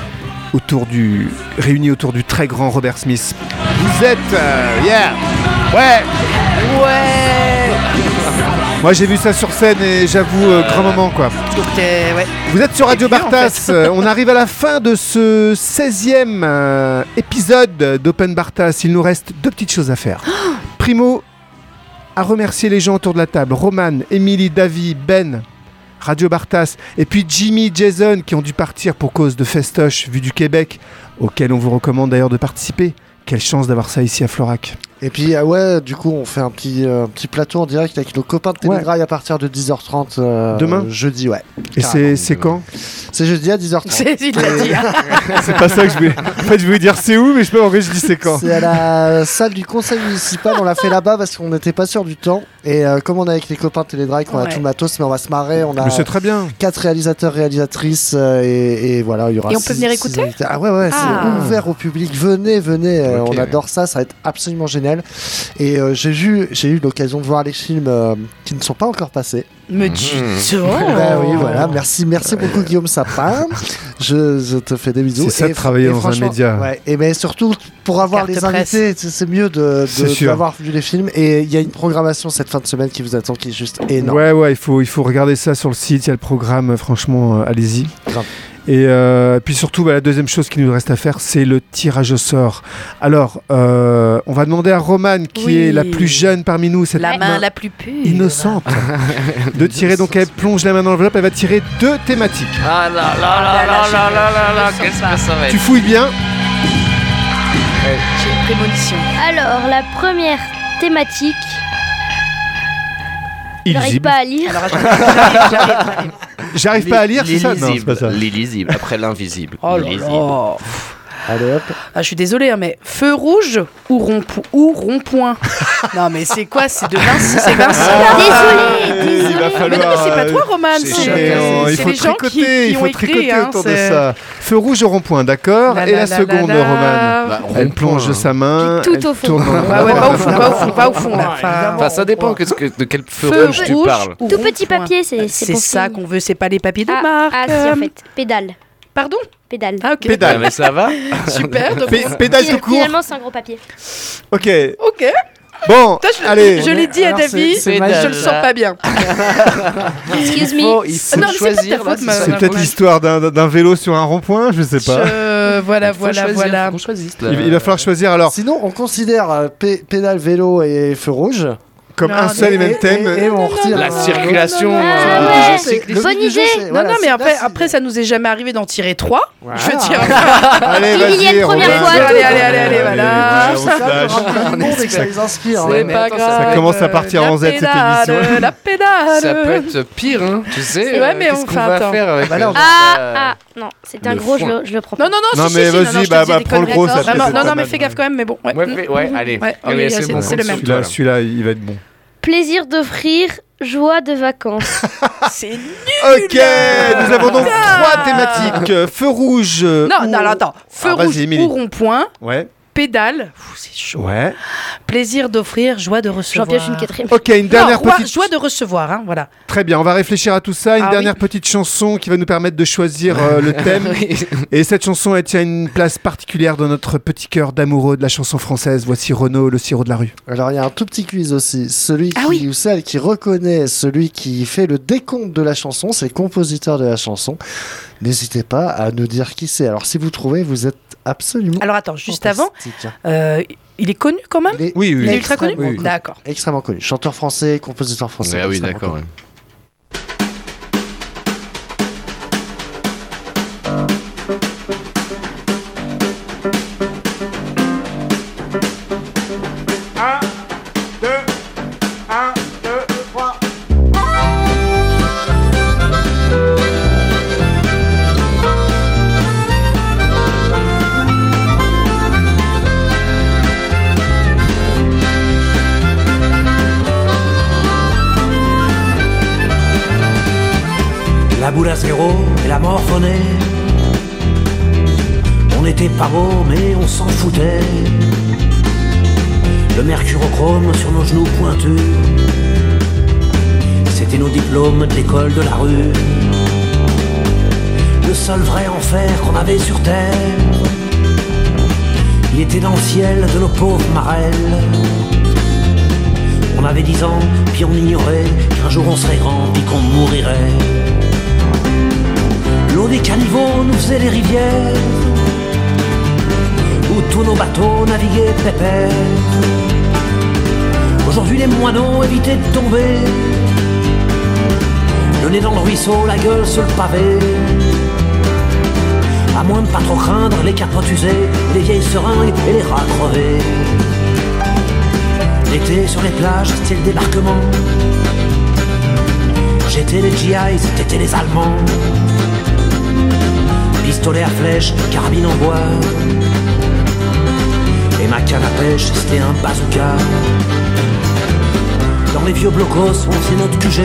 réunis autour du très grand Robert Smith. Vous êtes yeah, ouais. Moi j'ai vu ça sur scène et j'avoue grand moment quoi. Vous êtes sur Radio Bartas. On arrive à la fin de ce 16e épisode d'Open Bartas. Il nous reste 2 petites choses à faire. Primo, à remercier les gens autour de la table. Roman, Émilie, Davy, Ben, Radio Bartas, et puis Jimmy, Jason qui ont dû partir pour cause de festoche vu du Québec, auquel on vous recommande d'ailleurs de participer. Quelle chance d'avoir ça ici à Florac.
Et puis du coup on fait un petit plateau en direct avec nos copains de Télégraille à partir de 10h30
demain
jeudi, ouais.
Et c'est quand?
C'est jeudi à 10h30.
Il l'a dit.
C'est pas ça que je voulais. En fait je voulais dire c'est où, mais je sais pas pourquoi je dis c'est quand.
C'est à la salle du conseil municipal, on l'a fait là-bas parce qu'on n'était pas sûr du temps. Et comme on est avec les copains de Télégraille, on a tout le matos, mais on va se marrer. On a
mais c'est très bien.
4 réalisateurs, réalisatrices et voilà, il y aura.
Et on peut venir écouter.
Ah ouais, c'est ouvert au public. Venez, on adore ça, ça va être absolument génial. Et j'ai eu l'occasion de voir les films qui ne sont pas encore passés.
Me dis donc.
Oui, voilà. Merci beaucoup Guillaume Sapin. Je te fais des bisous.
C'est ça de travailler dans un média.
Ouais. Et mais surtout pour avoir les invités, c'est mieux d'avoir vu les films. Et il y a une programmation cette fin de semaine qui vous attend, qui est juste énorme.
Ouais, il faut regarder ça sur le site. Il y a le programme. Franchement, allez-y.
Grave.
Et puis surtout, la deuxième chose qu'il nous reste à faire, c'est le tirage au sort. Alors, on va demander à Romane, qui est la plus jeune parmi nous, cette
la main la plus pure,
innocente, de tirer. Donc, elle plonge la main dans l'enveloppe, elle va tirer 2 thématiques.
Ah là, qu'est-ce que ça va être?
Tu fouilles bien.
J'ai une prémonition.
Alors, la première thématique. J'arrive pas à lire.
J'arrive pas à lire, c'est ça? Non, c'est pas ça.
L'illisible, après l'invisible.
Oh là là.
Allez hop.
Je suis désolée, mais feu rouge ou rond-point? Non, mais c'est quoi? C'est de Vinci. C'est Vinci.
Désolée.
Il va falloir.
Mais non, mais c'est pas toi, Roman. C'est les gens qui ont écrit
autour de ça. Feu rouge au rond-point, d'accord. Et la seconde, Roman. Elle plonge sa main.
Tout au fond.
Pas au fond.
Enfin, ça dépend de quel feu rouge tu parles.
Tout petit papier, c'est
ça qu'on veut. C'est pas les papiers de marque.
Ah, si, en fait. Pédale.
Pardon?
Pédale.
Ah, ok.
Pédale.
Mais ça va.
Super.
Pédale tout court.
Finalement, c'est un gros papier.
Ok.
Bon,
allez.
Je l'ai dit à David, je le sens pas bien.
Excuse me.
Il faut choisir.
C'est peut-être l'histoire d'un vélo sur un rond-point, je sais pas.
Voilà.
Il va falloir choisir alors.
Sinon, on considère pédale, vélo et feu rouge
comme un seul et même thème.
Et on retire
la circulation.
Bonne idée.
Non, mais après, ça nous est jamais arrivé d'en tirer 3.
Voilà.
Je veux dire.
Allez, vas-y.
Première fois.
Allez, voilà.
Ça les inspire.
C'est pas grave.
Ça commence à partir en Z cette émission.
La pédale.
Ça peut être pire, hein. Tu sais.
Ouais, mais
qu'est-ce qu'on va faire avec
non, c'est un gros, je le prends pas.
Non,
mais vas-y, prends le gros.
Non, mais fais gaffe quand même, mais bon.
Ouais, allez.
C'est le même.
Celui-là, il va être bon.
Plaisir d'offrir, joie de vacances.
C'est nul.
Ok, nous avons donc 3 thématiques. Feu rouge.
Non, attends. Feu rouge ou rond-point.
Ouais.
Pédale. C'est chaud.
Ouais.
Plaisir d'offrir, joie de recevoir.
J'en pioche une quatrième.
Ok, une dernière petite.
Joie de recevoir, hein, voilà.
Très bien, on va réfléchir à tout ça. Une dernière petite chanson qui va nous permettre de choisir le thème. Et cette chanson, elle tient une place particulière dans notre petit cœur d'amoureux de la chanson française. Voici Renaud, le sirop de la rue.
Alors, il y a un tout petit quiz aussi. Celui ou celle qui reconnaît celui qui fait le décompte de la chanson, c'est le compositeur de la chanson. N'hésitez pas à nous dire qui c'est. Alors, si vous trouvez, vous êtes absolument.
Alors, attends, juste avant. Il est connu quand même?
Oui.
Il est ultra connu?
Oui.
D'accord.
Extrêmement connu. Chanteur français, compositeur français.
Ah oui, d'accord. Ouais.
La boule à zéro et la morphonée. On n'était pas beau mais on s'en foutait. Le mercurochrome sur nos genoux pointus, c'était nos diplômes de l'école de la rue. Le seul vrai enfer qu'on avait sur terre, il était dans le ciel de nos pauvres marelles. On avait 10 ans, puis on ignorait qu'un jour on serait grand, puis qu'on mourirait. L'eau des caniveaux nous faisait des rivières, où tous nos bateaux naviguaient pépère. Aujourd'hui les moineaux évitaient de tomber, le nez dans le ruisseau, la gueule sur le pavé. À moins de pas trop craindre les capotes usées, les vieilles seringues et les rats crevés. L'été sur les plages, c'était le débarquement. J'étais les GIs, t'étais les Allemands. Pistolet à flèche, carabine en bois. Et ma canne à pêche, c'était un bazooka. Dans les vieux blocos, on faisait notre QG.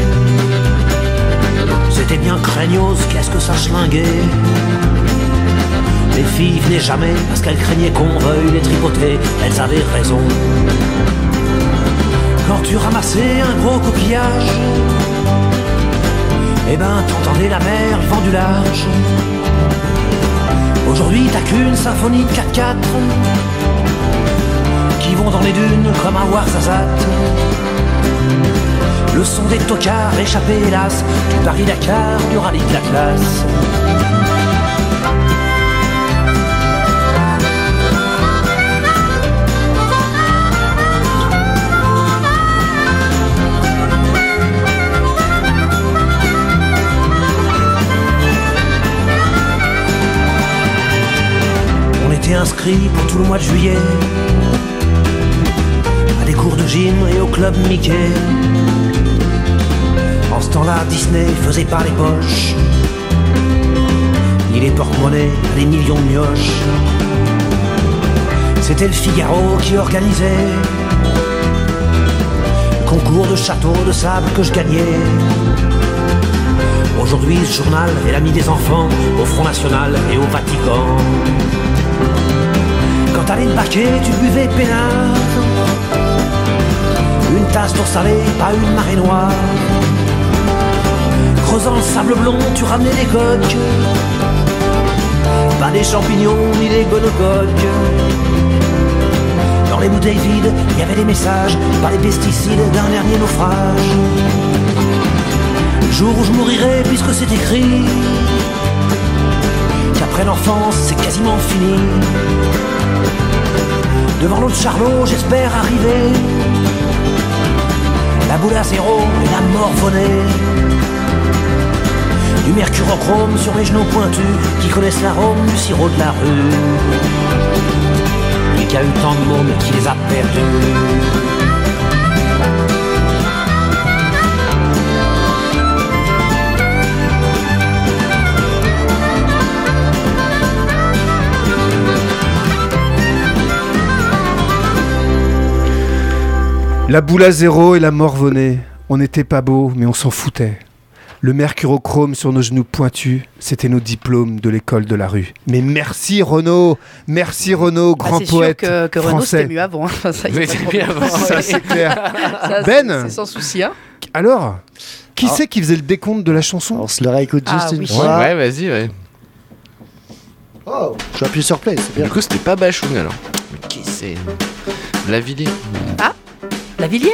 C'était bien craignos, qu'est-ce que ça schlinguait. Les filles venaient jamais parce qu'elles craignaient qu'on veuille les tripoter. Elles avaient raison. Quand tu ramassais un gros coquillage, eh ben t'entendais la mer, le vent du large. Aujourd'hui t'as qu'une symphonie de 4x4 qui vont dans les dunes comme un Warzazat. Le son des tocards échappé hélas du Paris-Dakar, du rallye de la classe. On était inscrits pour tout le mois de juillet à des cours de gym et au club Mickey. En ce temps-là, Disney faisait pas les poches, ni les porte-monnaies à des millions de mioches. C'était le Figaro qui organisait le concours de château de sable que je gagnais. Aujourd'hui, ce journal est l'ami des enfants au Front National et au Vatican. Quand t'allais te baquer, tu buvais peinard, une tasse d'eau salée, pas une marée noire. Creusant le sable blond, tu ramenais des coques, pas des champignons ni des gonocoques. Dans les bouteilles vides, il y avait des messages, pas les pesticides d'un dernier naufrage. Le jour où je mourirai, puisque c'est écrit qu'après l'enfance, c'est quasiment fini. Devant l'autre Charlot, j'espère arriver. La boule à zéro et la morphonée. Du mercurochrome sur mes genoux pointus qui connaissent l'arôme du sirop de la rue. Lui qui a eu tant de mômes qui les a perdus.
La boule à zéro et la morphonée. On n'était pas beau, mais on s'en foutait. Le mercurochrome sur nos genoux pointus, c'était nos diplômes de l'école de la rue. Mais merci Renaud, grand poète
sûr que Renaud
français.
c'était mieux avant. Hein. Ça,
mieux avant.
Ça c'est clair.
Ça,
Ben,
c'est sans souci. Hein.
Alors, qui c'est qui faisait le décompte de la chanson?
On se le réécoute juste une fois.
Ouais, vas-y, ouais.
Oh, j'appuie sur play, c'est bien.
Du coup, c'était pas Bachoun alors. Mais qui c'est? Lavilliers.
Ah, Lavilliers.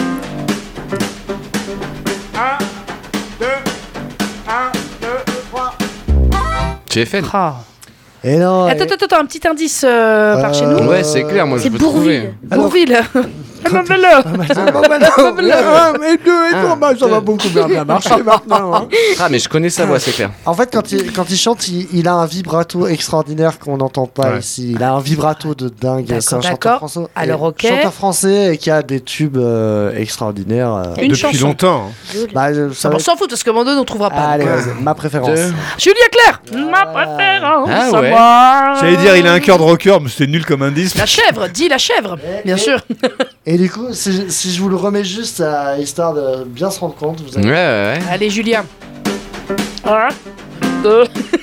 1, 2, 3.
TFN.
Et non.
Attends, un petit indice par chez nous.
Ouais, c'est clair, moi je
C'est
peux trouver.
Bourville.
Ça va beaucoup bien marcher maintenant. Hein.
Ah, mais je connais sa voix, c'est clair.
En fait, quand il chante, il a un vibrato extraordinaire qu'on n'entend pas ici. Il a un vibrato de dingue. C'est un chanteur français.
Alors, ok.
Chanteur français et qui a des tubes extraordinaires.
Une
Depuis
chanson.
longtemps.
Bah,
On s'en fout parce qu'à un moment donné, on trouvera pas.
Allez, vas-y, ma préférence.
Julia Claire. Ma préférence.
Ah ouais.
J'allais dire, il a un cœur de rocker, mais c'était nul comme indice.
La chèvre, dis la chèvre, bien sûr.
Et du coup, si je vous le remets juste, histoire de bien se rendre compte, vous allez...
Ouais.
Allez, Julien. 1, 2.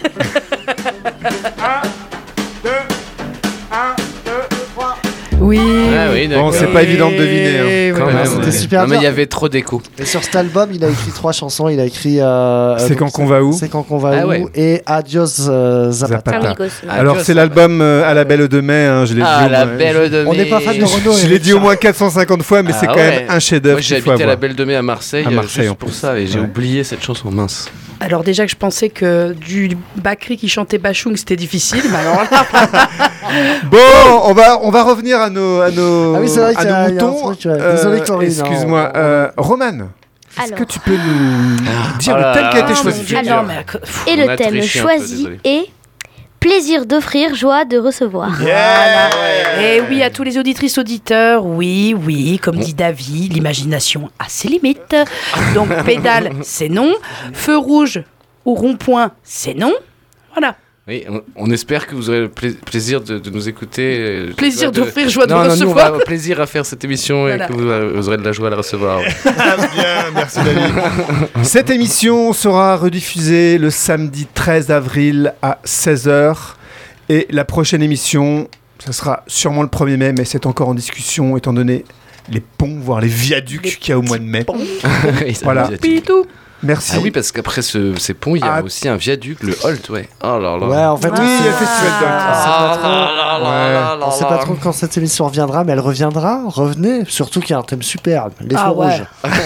Oui.
Ah oui, d'accord.
Bon, c'est pas évident de deviner.
Quand même,
c'était super
non, mais
dur.
il y avait trop d'écho.
Et sur cet album, il a écrit 3 chansons. Il a écrit
C'est quand qu'on va où
C'est quand qu'on va où et Adios Zapata.
Alors c'est l'album À la Belle de Mai, hein, je l'ai dit.
La Belle de Mai.
On n'est pas fan de Renaud.
Je l'ai dit au moins 450 fois, mais c'est quand même un chef-d'œuvre.
Moi j'ai habité à la Belle de Mai à Marseille, juste
en
pour
plus.
ça, et j'ai oublié cette chanson, mince.
Alors déjà que je pensais que du Bakri qui chantait Bachung c'était difficile, mais alors là...
Bon, on va revenir à nos
Ah oui, c'est vrai qu'il y a un
moutons.
truc, ouais. Désolé, Corinne.
Excuse-moi, Roman. Est-ce que tu peux nous dire le thème qui a été choisi?
Et le thème choisi est plaisir d'offrir, joie de recevoir.
Voilà. Et oui, à tous les auditrices, auditeurs, oui, comme dit David, l'imagination a ses limites. Donc pédale, c'est non. Feu rouge ou rond-point, c'est non. Voilà.
Oui, on espère que vous aurez le plaisir de nous écouter.
Plaisir d'offrir, joie de
recevoir.
nous,
on va plaisir à faire cette émission
voilà.
Et que vous aurez de la joie à la recevoir.
Bien, merci David. Cette émission sera rediffusée le samedi 13 avril à 16h. Et la prochaine émission, ça sera sûrement le 1er mai, mais c'est encore en discussion étant donné les ponts, voire les viaducs qu'il y a au mois de mai. Voilà.
Pitou.
Merci.
Ah oui, parce qu'après ces ponts, il y a aussi un viaduc, le Holt, ouais. Oh là là.
Ouais, en fait,
oui, il y a le festival
d'Holt. On sait pas trop quand cette émission reviendra, mais elle reviendra. Revenez, surtout qu'il y a un thème superbe, les feux rouges.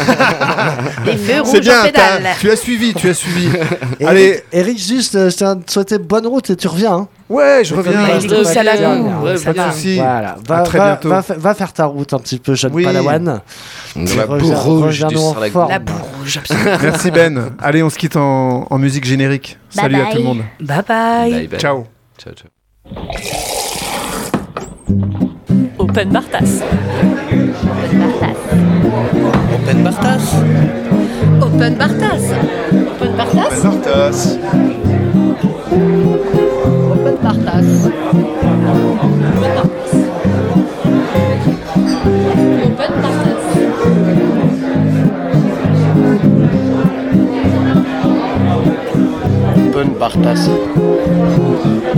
Les feux rouges.
C'est bien,
en pédale.
tu as suivi.
Allez, Eric, juste, je tiens à te souhaiter bonne route et tu reviens. Hein.
Ouais, je reviens.
Il est ça là,
pas de soucis.
Voilà.
À très bientôt.
Va faire ta route un petit peu, jeune Palawan.
La boue rouge du
La boue rouge, absolument.
Merci Ben. Allez, on se quitte en musique générique. Salut à tout le monde.
Bye bye.
Ciao.
Ciao, ciao.
Open Bartas.
Open Bartas.
Open Bartas. Open Bartas.
Open Bartas.
Open Bartas.
Open Bartas.